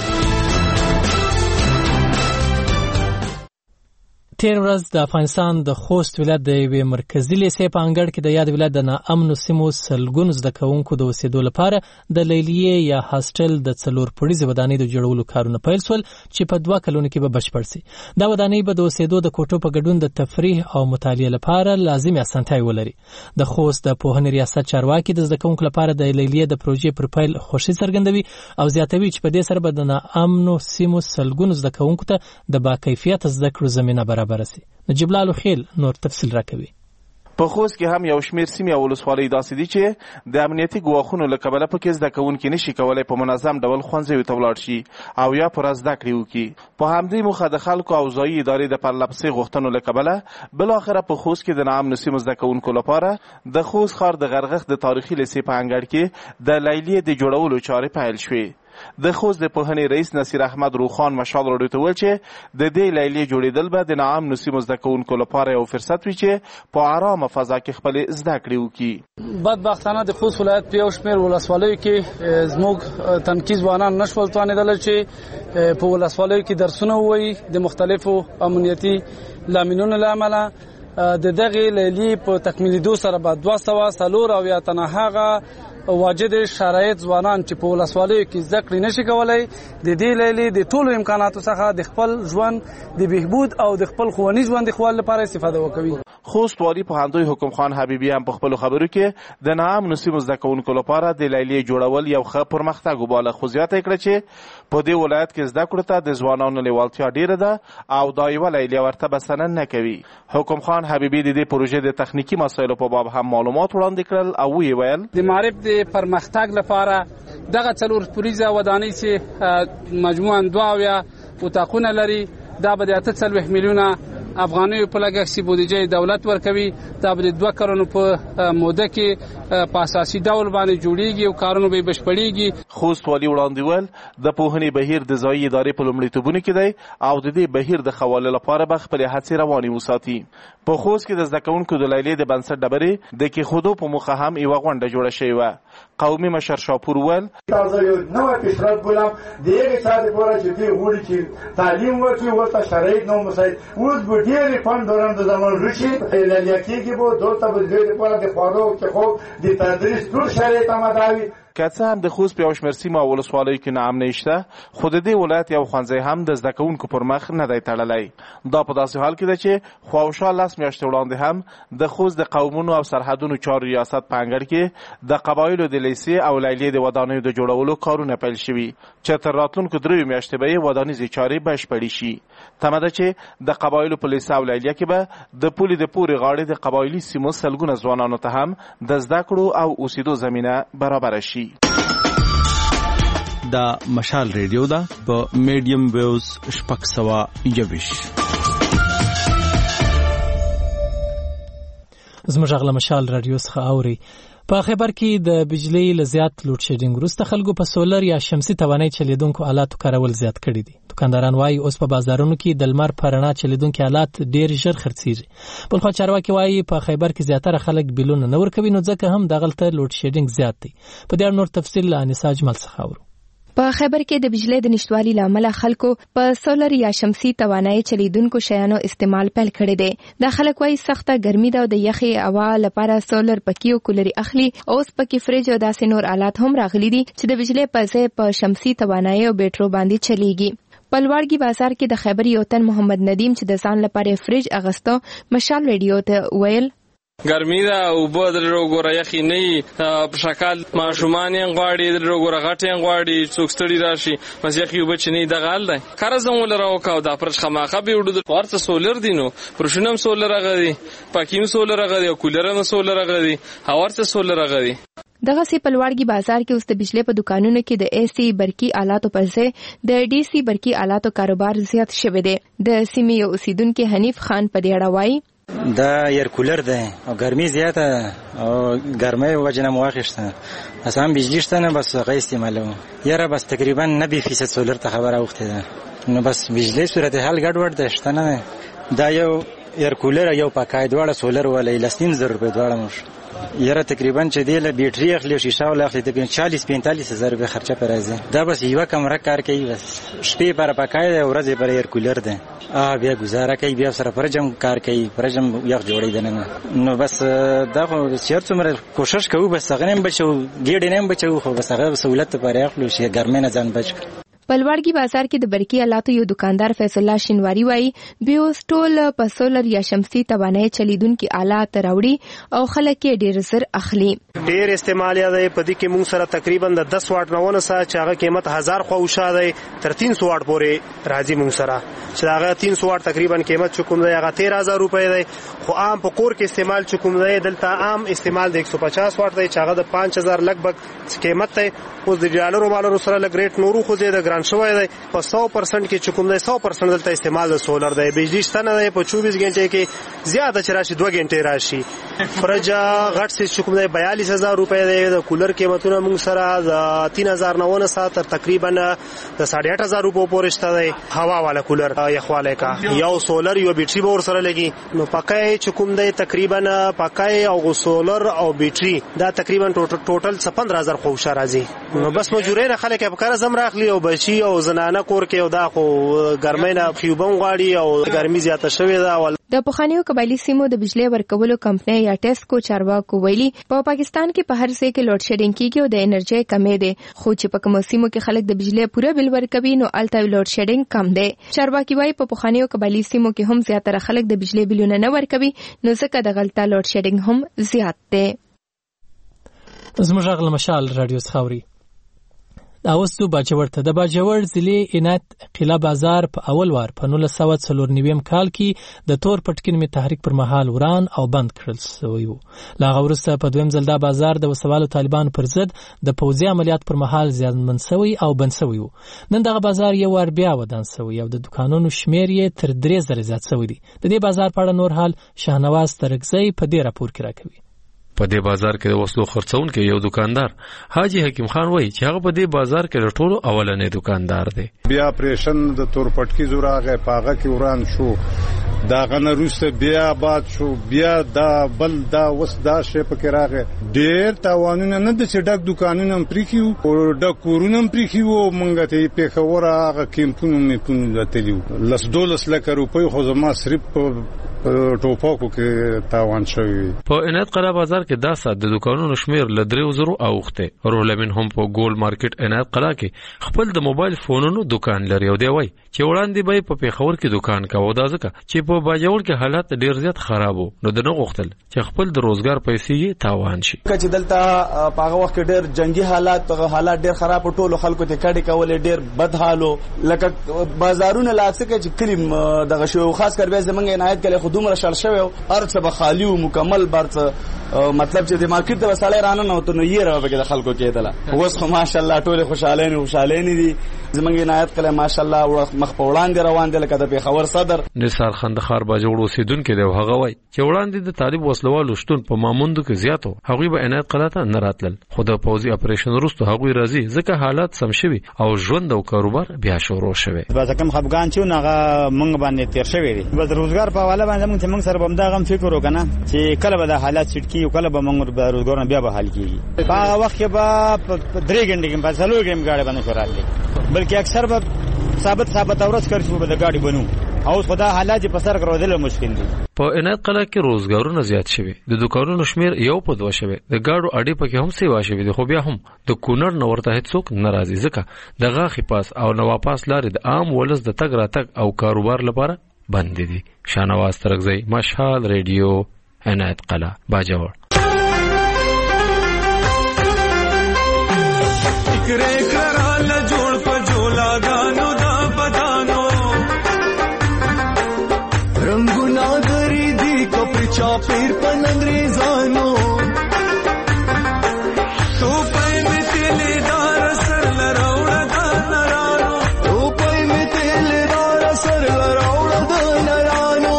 تیر ورځ د افغانستان د خوست ولایت د یوې مرکزي لیسې په انګړ کې د یاد ولایت د ناامنو سیمو سلګونو زده کوونکو د اوسېدو لپاره د لیلیې یا هاسټل د 4 پوړیزې ودانۍ د جوړولو کارونه پیل شول چې په 2 کلونو کې به بشپړ شي. دا ودانۍ به د اوسېدو د کوټو په ګډون د تفریح او مطالعې لپاره لازمي اسانتیاوې ولري. د خوست د پوهنې ریاست چارواکي د زده کوونکو لپاره د لیلیې د پروژې پر پیل خوښي څرګندوي او زیاتوي چې په دې سره به د ناامنو سیمو سلګونو زده کوونکو ته د باکیفیته زده کړو زمینه برابره شي. نجیب الله خیل نور تفصیل راکوي.
په خوست کې هم یو شمیر سیمې او ولسوالۍ داسې دي چې د امنیتي ګواښونو له کبله پکې زده کوونکي نشي کولی په منظم ډول ښوونځیو ته ولاړ شي او یا پوره زده کړې وکړي. په همدې موخه د خلکو او ځایي ادارې د پرلهپسې غوښتنو له کبله بالاخره په خوست کې د ناامنو سیمو زده کوونکو لپاره د خوست ښار د غرغښت د تاریخي لیسې په انګړ کې د لیلیې د جوړولو چارې پیل شوې. د خوست د پوهنې رئیس نصیر احمد روخان مشال راډیو ته وویل چې د دې لیلیې جوړېدل به د ناامنو سیمو زده کوونکو لپاره یو فرصت وي چې په ارامه فضا کې خپلې زده کړې وکړي.
بدبختانه د خوست ولایت په یو شمېر ولسوالیو کې زموږ تنکي ځوانان نشول توانېدلی چې په ولسوالیو کې درسونه ووایي. د مختلفو امنیتي لاملونو له امله د دغې لیلیې په تکمیلېدو سره به 204 تنه هغه واجد شرایط ځوانان چې په ولسوالیو کې زده کړې نشي کولی د دې لیلیې د ټولو امکاناتو څخه د خپل ژوند د بهبود او د خپل ښوونیز ژوند د ښه والي لپاره استفاده وکوي.
خوست والي پوهندوی حکم خان حبیبي هم په خپلو خبرو کې د ناامنو سیمو زده کوونکو لپاره د لیلیې جوړول یو ښه پرمختګ وباله، خو زیاته کړه چې په دې ولایت کې زده کړو ته د ځوانانو لیوالتیا ډیره ده او دا یوه لیلیه ورته بسنه نه کوي. حکم خان حبیبي د دې پروژې د تخنیکي مسایلو په باب هم معلومات وړاندې کړل او ویې ویل
د معرف د پرمختګ لپاره دغه 4 پوړیزه ودانۍ چې مجموعاً 2 اتاقونه لري دا به د 48 میلیونه افغانیو په لګښت سي بودیجه دولت ورکوي. دا به 2 کلونو په موده کې په اساسي ډول باندې جوړیږي او کارونه به بشپړیږي.
خوست والي وړاندې ویل د پوهنې بهیر د ځایي ادارې په لومړیتوبونو کې دی او د دې بهیر د ښه والي لپاره به خپلې هڅې روانې وساتي. په خوست کې د زده کوونکو د لیلیې د بنسټ ډبرې د کېښودو په موخه هم یوه غونډه جوړه شوې وه. قومي مشر شاپور ویل
تازه یو نوی پیشرفت بولم د هغې چا دپاره چې دوی غواړي چې تعلیم وکړي ورته شرایط نامساعد اوس به ډېرې فنډ دوران د زمان رشي لیلیه کېږي به دلته به دوی دپاره د خوړو کښو د تدریس ټول شرایط آماده وي.
که څه هم د خوست په یو شمېر سیمو او ولسوالیو کې ناامني شته، خو د دې ولایت یو ښوونځی هم د زده کوونکو پر مخ نه دی تړلی. دا په داسې حال کې ده چې خواوشا 10 میاشتې وړاندې هم د خوست د قومونو او سرحدونو چارو ریاست په انګړ کې د قبایلو د لیسې او لیلیې د ودانیو د جوړولو کارونه پیل شوي چې تر راتلونکو 3 میاشتې به یې ودانیزې چارې بشپړې شي. تمه ده چې د قبایلو په لیسه او لیلیه کې به د پولې د پورې غاړې د قبایلي سیمو سلګونه ځوانانو ته هم د زده کړو او اوسېدو زمینه برابره شي.
دا مشال ریډیو ده په میډیم ویوز 621.
زموږ غږ له مشال رادیو څخه اوري. په خیبر کې د بجلی له زیات لوډ شیډینګ وروسته خلکو په سولر یا شمسي توانایي چلیدونکو آلاتو کارول زیات کړي دي. دکانداران وایي اوس په بازارونو کې د لمر په رڼا چلیدونکي آلات ډیر ژر خرڅېږي. بلخوا چارواکي وایي په خیبر کې زیاتره خلک بیلونه نه ورکوي، نو ځکه هم دغلته لوډ شیډینګ زیات دی. په دې اړه نور تفصیل له انیسا اجمل څخه اورو.
په خیبر کې د بجلی د نشټوالي لامل خلکو په سولر یا شمسي توانایي چلیدونکو شیانو استعمال پیل کړی دی. د خلک وايي سخته ګرمي ده او د یخي هوا لپاره سولر پکې او کولري اخلي. اوس پکې فریج او داسې نور آلات هم راغلي دي چې د بجلی په ځای په شمسي توانایي او بیټرو باندې چلیږي. په لوړګي بازار کې د خیبر یو تن محمد ندیم چې د ځان لپاره فریج اغسته مشال ریډیو ته ویل
ګرمي ده او به د وګوره یخي نه په شکل ماشومان یې غواړي د وګوره غټ یې غواړي څوک ستړي راشي بس یخي وب چې نه دغه حال دی کار زمول راوکاو د پرش خماخه به وډو ورته سولر دینو پرشنم سولر غدي پاکیم سولر غدي او کولرم سولر غدي هاورته سولر غدي.
دغه سی په لوړګي بازار کې اوس د بجلی په دکانونو کې د اي سي برقي آلاتو پر ځای د ډي سي برقي آلاتو کاروبار زیات شوی دی. د سیمې یو اوسیدونکو حنیف خان په دې اړه وایي
دا ایر کولر ده او ګرمي زیاته او ګرمي وجنه مواخښته اسام بجلی شته نه بس غي استعمالو یاره بس تقریبا 90% سولر ته خبره وخته ده نو بس بجلی صورت حال ګډ وډ ده شته نه دا یو ایر کولر یو پاکای دواړه سولر ولې 3000 روپے دواړه مش یاره تقریبا چې دی له بیټری اخلي شیشه ول اخلي د 40-45 هزار روپے خرچه پر راځي. دا بس یو کمره کار کوي بس شپې پر پاکای ده ورځې پر ایر کولر ده بیا گزاره کوي بیا سره پرجم کار کوي پرجم یو جوړی دنه نو بس دا خو چیرته مر کوشش کوو بس غنیم بچو ګډ نیم بچو خو بس هغه سہولت پر اخلو شي ګرمه نه ځان بچ.
په لوړګي بازار کې د برقي آلاتو یو دکاندار فیصل الله شینواری وایي بیا سټول په سولر یا شمسي توانایي چلیدونکو آلات راوړي او خلک یې ډیر زر اخلي.
ډیر استعمال یادې په دې کې موږ سره تقریبا د 10 واټ نه سره چې هغه قیمت 1000 خو وشاده تر 300 واټ پورې راځي موږ سره چې هغه 300 واټ تقریبا قیمت چکم دی هغه 13000 روپۍ دی خو عام په کور کې استعمال چکم دی دلته عام استعمال د 150 واټ دی چې هغه د 5000 لګبګ قیمت دی. اوس د ډالرو مالرو سره لګ ریټ نورو خو زیاده ګران شوی دی په 100% کې چکم دی 100% دلته استعمال د سولر دی. بجلی شته نه دی په 24 غنټې کې زیاده چې راشي 2 غنټې راشي. فرج غټ سي چکم دی 42000 روپۍ دی. د کولر قیمتونه موږ سره د 3009 سره تر تقریبا د 8500 روپو پورې شته دی. هوا والا کولر یخواله کا یو سولر یو بیټری به ور سره لګي نو پکای چکم دی تقریبا پکای او سولر او بیټری دا تقریبا ټوټل 15000 خو راځي. نو بس مجبورین خلک په کار زم راخلی او بچي او زنانه کور کې او دا خو ګرمۍ نه خيوبم غواړي او ګرمي زیاته شوې ده.
د پخوانیو قبایلی سیمو د بجلی ورکولو کمپنۍ یا ټیسکو چارواکو ویلي په پاکستان کې په هر ځای کې لوډ شیډینګ کیږي او د انرژي کمې ده خو چې په کومو سیمو کې خلک د بجلی پوره بل ورکوي نو الته لوډ شیډینګ کم ده. چارواکي وايي په پخوانیو قبایلی سیمو کې هم زیاتره خلک د بجلی بلونه نه ورکوي نو ځکه د غلطه لوډ شیډینګ هم زیات ده.
زموږ غږ له مشال رادیو څخه اوري. اوسو باجوړ ته د باجوړ ضلع عنایت قلعه بازار په اول وار په 1994 کال کې د تور پټکین می تحریک پر مهال وران او بند کړل شوی وو. لا غورسته په دویم ځل دا بازار د وسوالو طالبانو پر ضد د پوځي عملیات پر مهال زیانمن شوی او بند شوی وو. نن دغه بازار یو ور بیا ودان شوی او د دکانونو شمیر یې تر 3000 زیات شوی دی. د دې بازار په اړه نور حال شاهنواز ترکزی په دې راپور کې راکوي.
په دې بازار کې د وسلو خرڅون کې یو دکاندار حاجی حکیم خان وایي چې هغه په دې بازار کې د ټولو اولنې دکاندار دی.
بیا پریشن د تور پټکی زوراغه پاغه کې وران شو دا غنه روسته بیا آباد شو بیا دا بل دا وس دا شی پکې راغی ډیر تاوانونه نه د چډک دکانونو پریخیو او د کورونو پریخیو مونږ ته په خوره هغه کیمپونو می پونو دتلیو لس $12 لک روپۍ خو زما صرف ټوپکو کې تاوان شوی.
په عنایت قلعه بازار کې دا سات د دکانونو شمیر ل 3000 اوخته. روح لمن هم په ګول مارکیټ عنایت قلعه کې خپل د موبایل فونونو دکان لري او دی وای چې وړاندې به په پیښور کې دکان کاوه دا ځکه چې په باجوړ کې حالات ډیر زیات خرابو نو د نو غختل چې خپل د روزګار پیسې یې تاوان شي.
چې دلته په هغه وخت ډیر جنگي حالات ډیر خراب ټولو خلکو ته کډي کولې ډیر بد حالو لکه بازارونه لاکسه کې کلیم دغه شو خاص کر به زمونږ عنایت کله خودوم را شل شوی ارڅ به خالی او مکمل برڅ مطلب چې د مارکیټ ته وساله رانه نو ته نو یې راوګه د خلکو کېدله اوس خو ماشاءالله ټول خوشاله نه دي زمونږ عنایت کله ماشاءالله مخ په وړاندې روان دي لکه د پیښور صدر
نثار خندخار باجوړ اوسیدونکو دی هغه وای چې وړاندې د طالب وسلوالو شتون په ماموندو کې زیاتو هغه به عنایت قلعه ته نه راتلل خو د پوځي اپریشن وروسته هغه راځي ځکه حالات سم شوي او ژوند او کاروبار بیا شروع شوی.
بس کوم خفګان چې هغه مونږ باندې تیر شوی دی بس روزګار په حواله باندې موږ سره بم دا غم فکر وکنه چې کله به د حالات چټکی او کله به موږ به روزګار بیا به حل کیږي. په هغه وخت کې به 3 غنټې کې په څلور غیم گاډي باندې شوراتلی بلکې اکثر به ثابت اورس کړی به د گاډي بنو او خدا حالات په سر کړودل مشکل دي.
په عنایت قلعه کې روزګارونه زیات شوي د دکانونو شمیر یو په 2 شوی د گاډو اډې پکې هم سیوا شوی د خو بیا هم د کونړ نو ورته هیڅوک ناراضي ځکه د غاخي پاس او نو واپس لارې د عام ولس د تګ راتګ او کاروبار لپاره بند دي. شانواز ترغزی مشال ریډیو عنایت قلعه باجوړ.
فکرې کړل جوړ په جولا غانو دا بدانو رنگونه غری دي کپړ چاپیر پن انګریزانو تو پای می تل دار سر لراوړه د نرانو تو پای می تل دار سر لراوړه د نرانو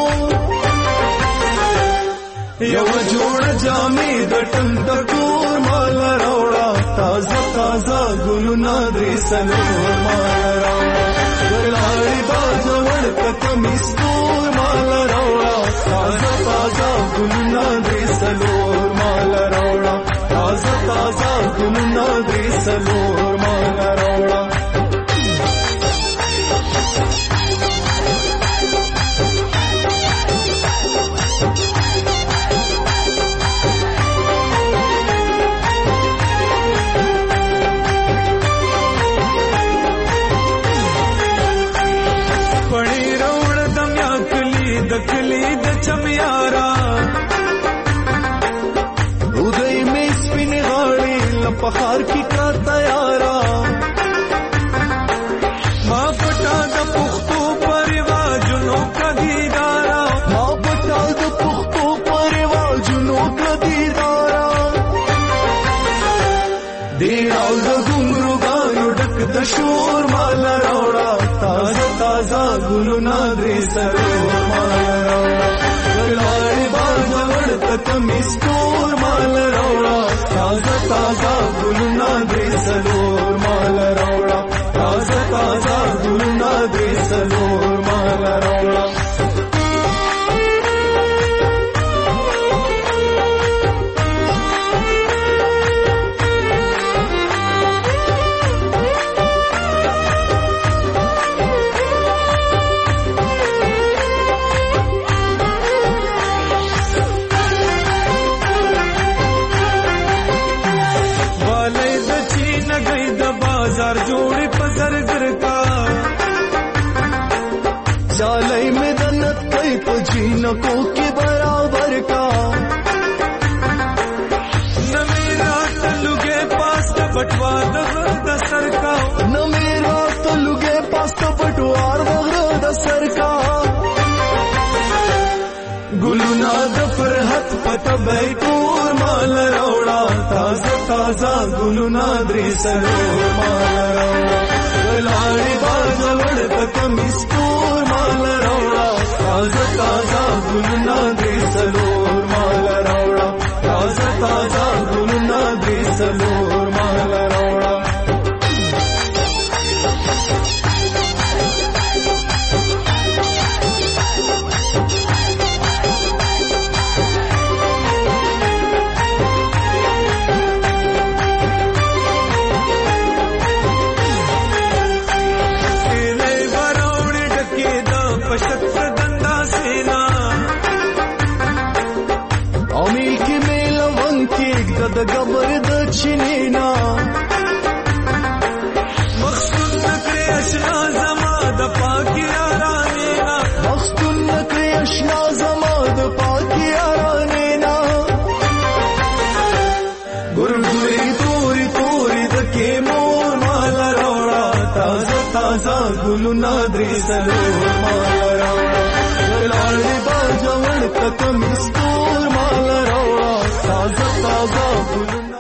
یو جوړ جامې د ټنډ کور مال راوړه تازه ګلونه درې سلور مال راوړه ګلاري باجوړ کمیس کور مال راوړه تازه ګلونه درې سلور مال راوړه تازه ګلونه درې سلور مال راوړه. کلی د چمیارا اودای می سپین غاړي لپخار کی کا تیارا ما پټا د پختو پرواجونو کدیدارا ما پټا د پختو پرواجونو کدیدارا دیراو د ګمرو غاړو ډک د شور مال راوړه تازه ګلونه درې سرور کمیس کور مال راوړه تازه ګلونه درې سلور مال راوړه تازه ګلونه درې سلور مال راوړه. جوړې په زرګر کا چالای میں دنت کئی په جینکو کې برابر کا نہ میرا تلوګې پاس د بټوا د سر کا نہ میرا تلوګې پاس د بټوا د سر کا ګلونا د فرحت پته بیٹور مال راوړه تازه ګلونا درې سلور مال راوړه ګلاري باجوړ کمیس کور مال راوړه تازه ګلونا درې سلور مال راوړه تازه ګلونا درې سلور مال راوړه. صبر د چینینا مخصوص نکړې اشنا زما د پاکي یارانینا مخصوص نکړې اشنا زما د پاکي یارانینا ګورګوري توري توري د کې مور مال راوړا تازه تازه ګلونه درې سلور مال راوړا لاړې باجوړ کتم ستور مال راوړا تازه تازه ګلونه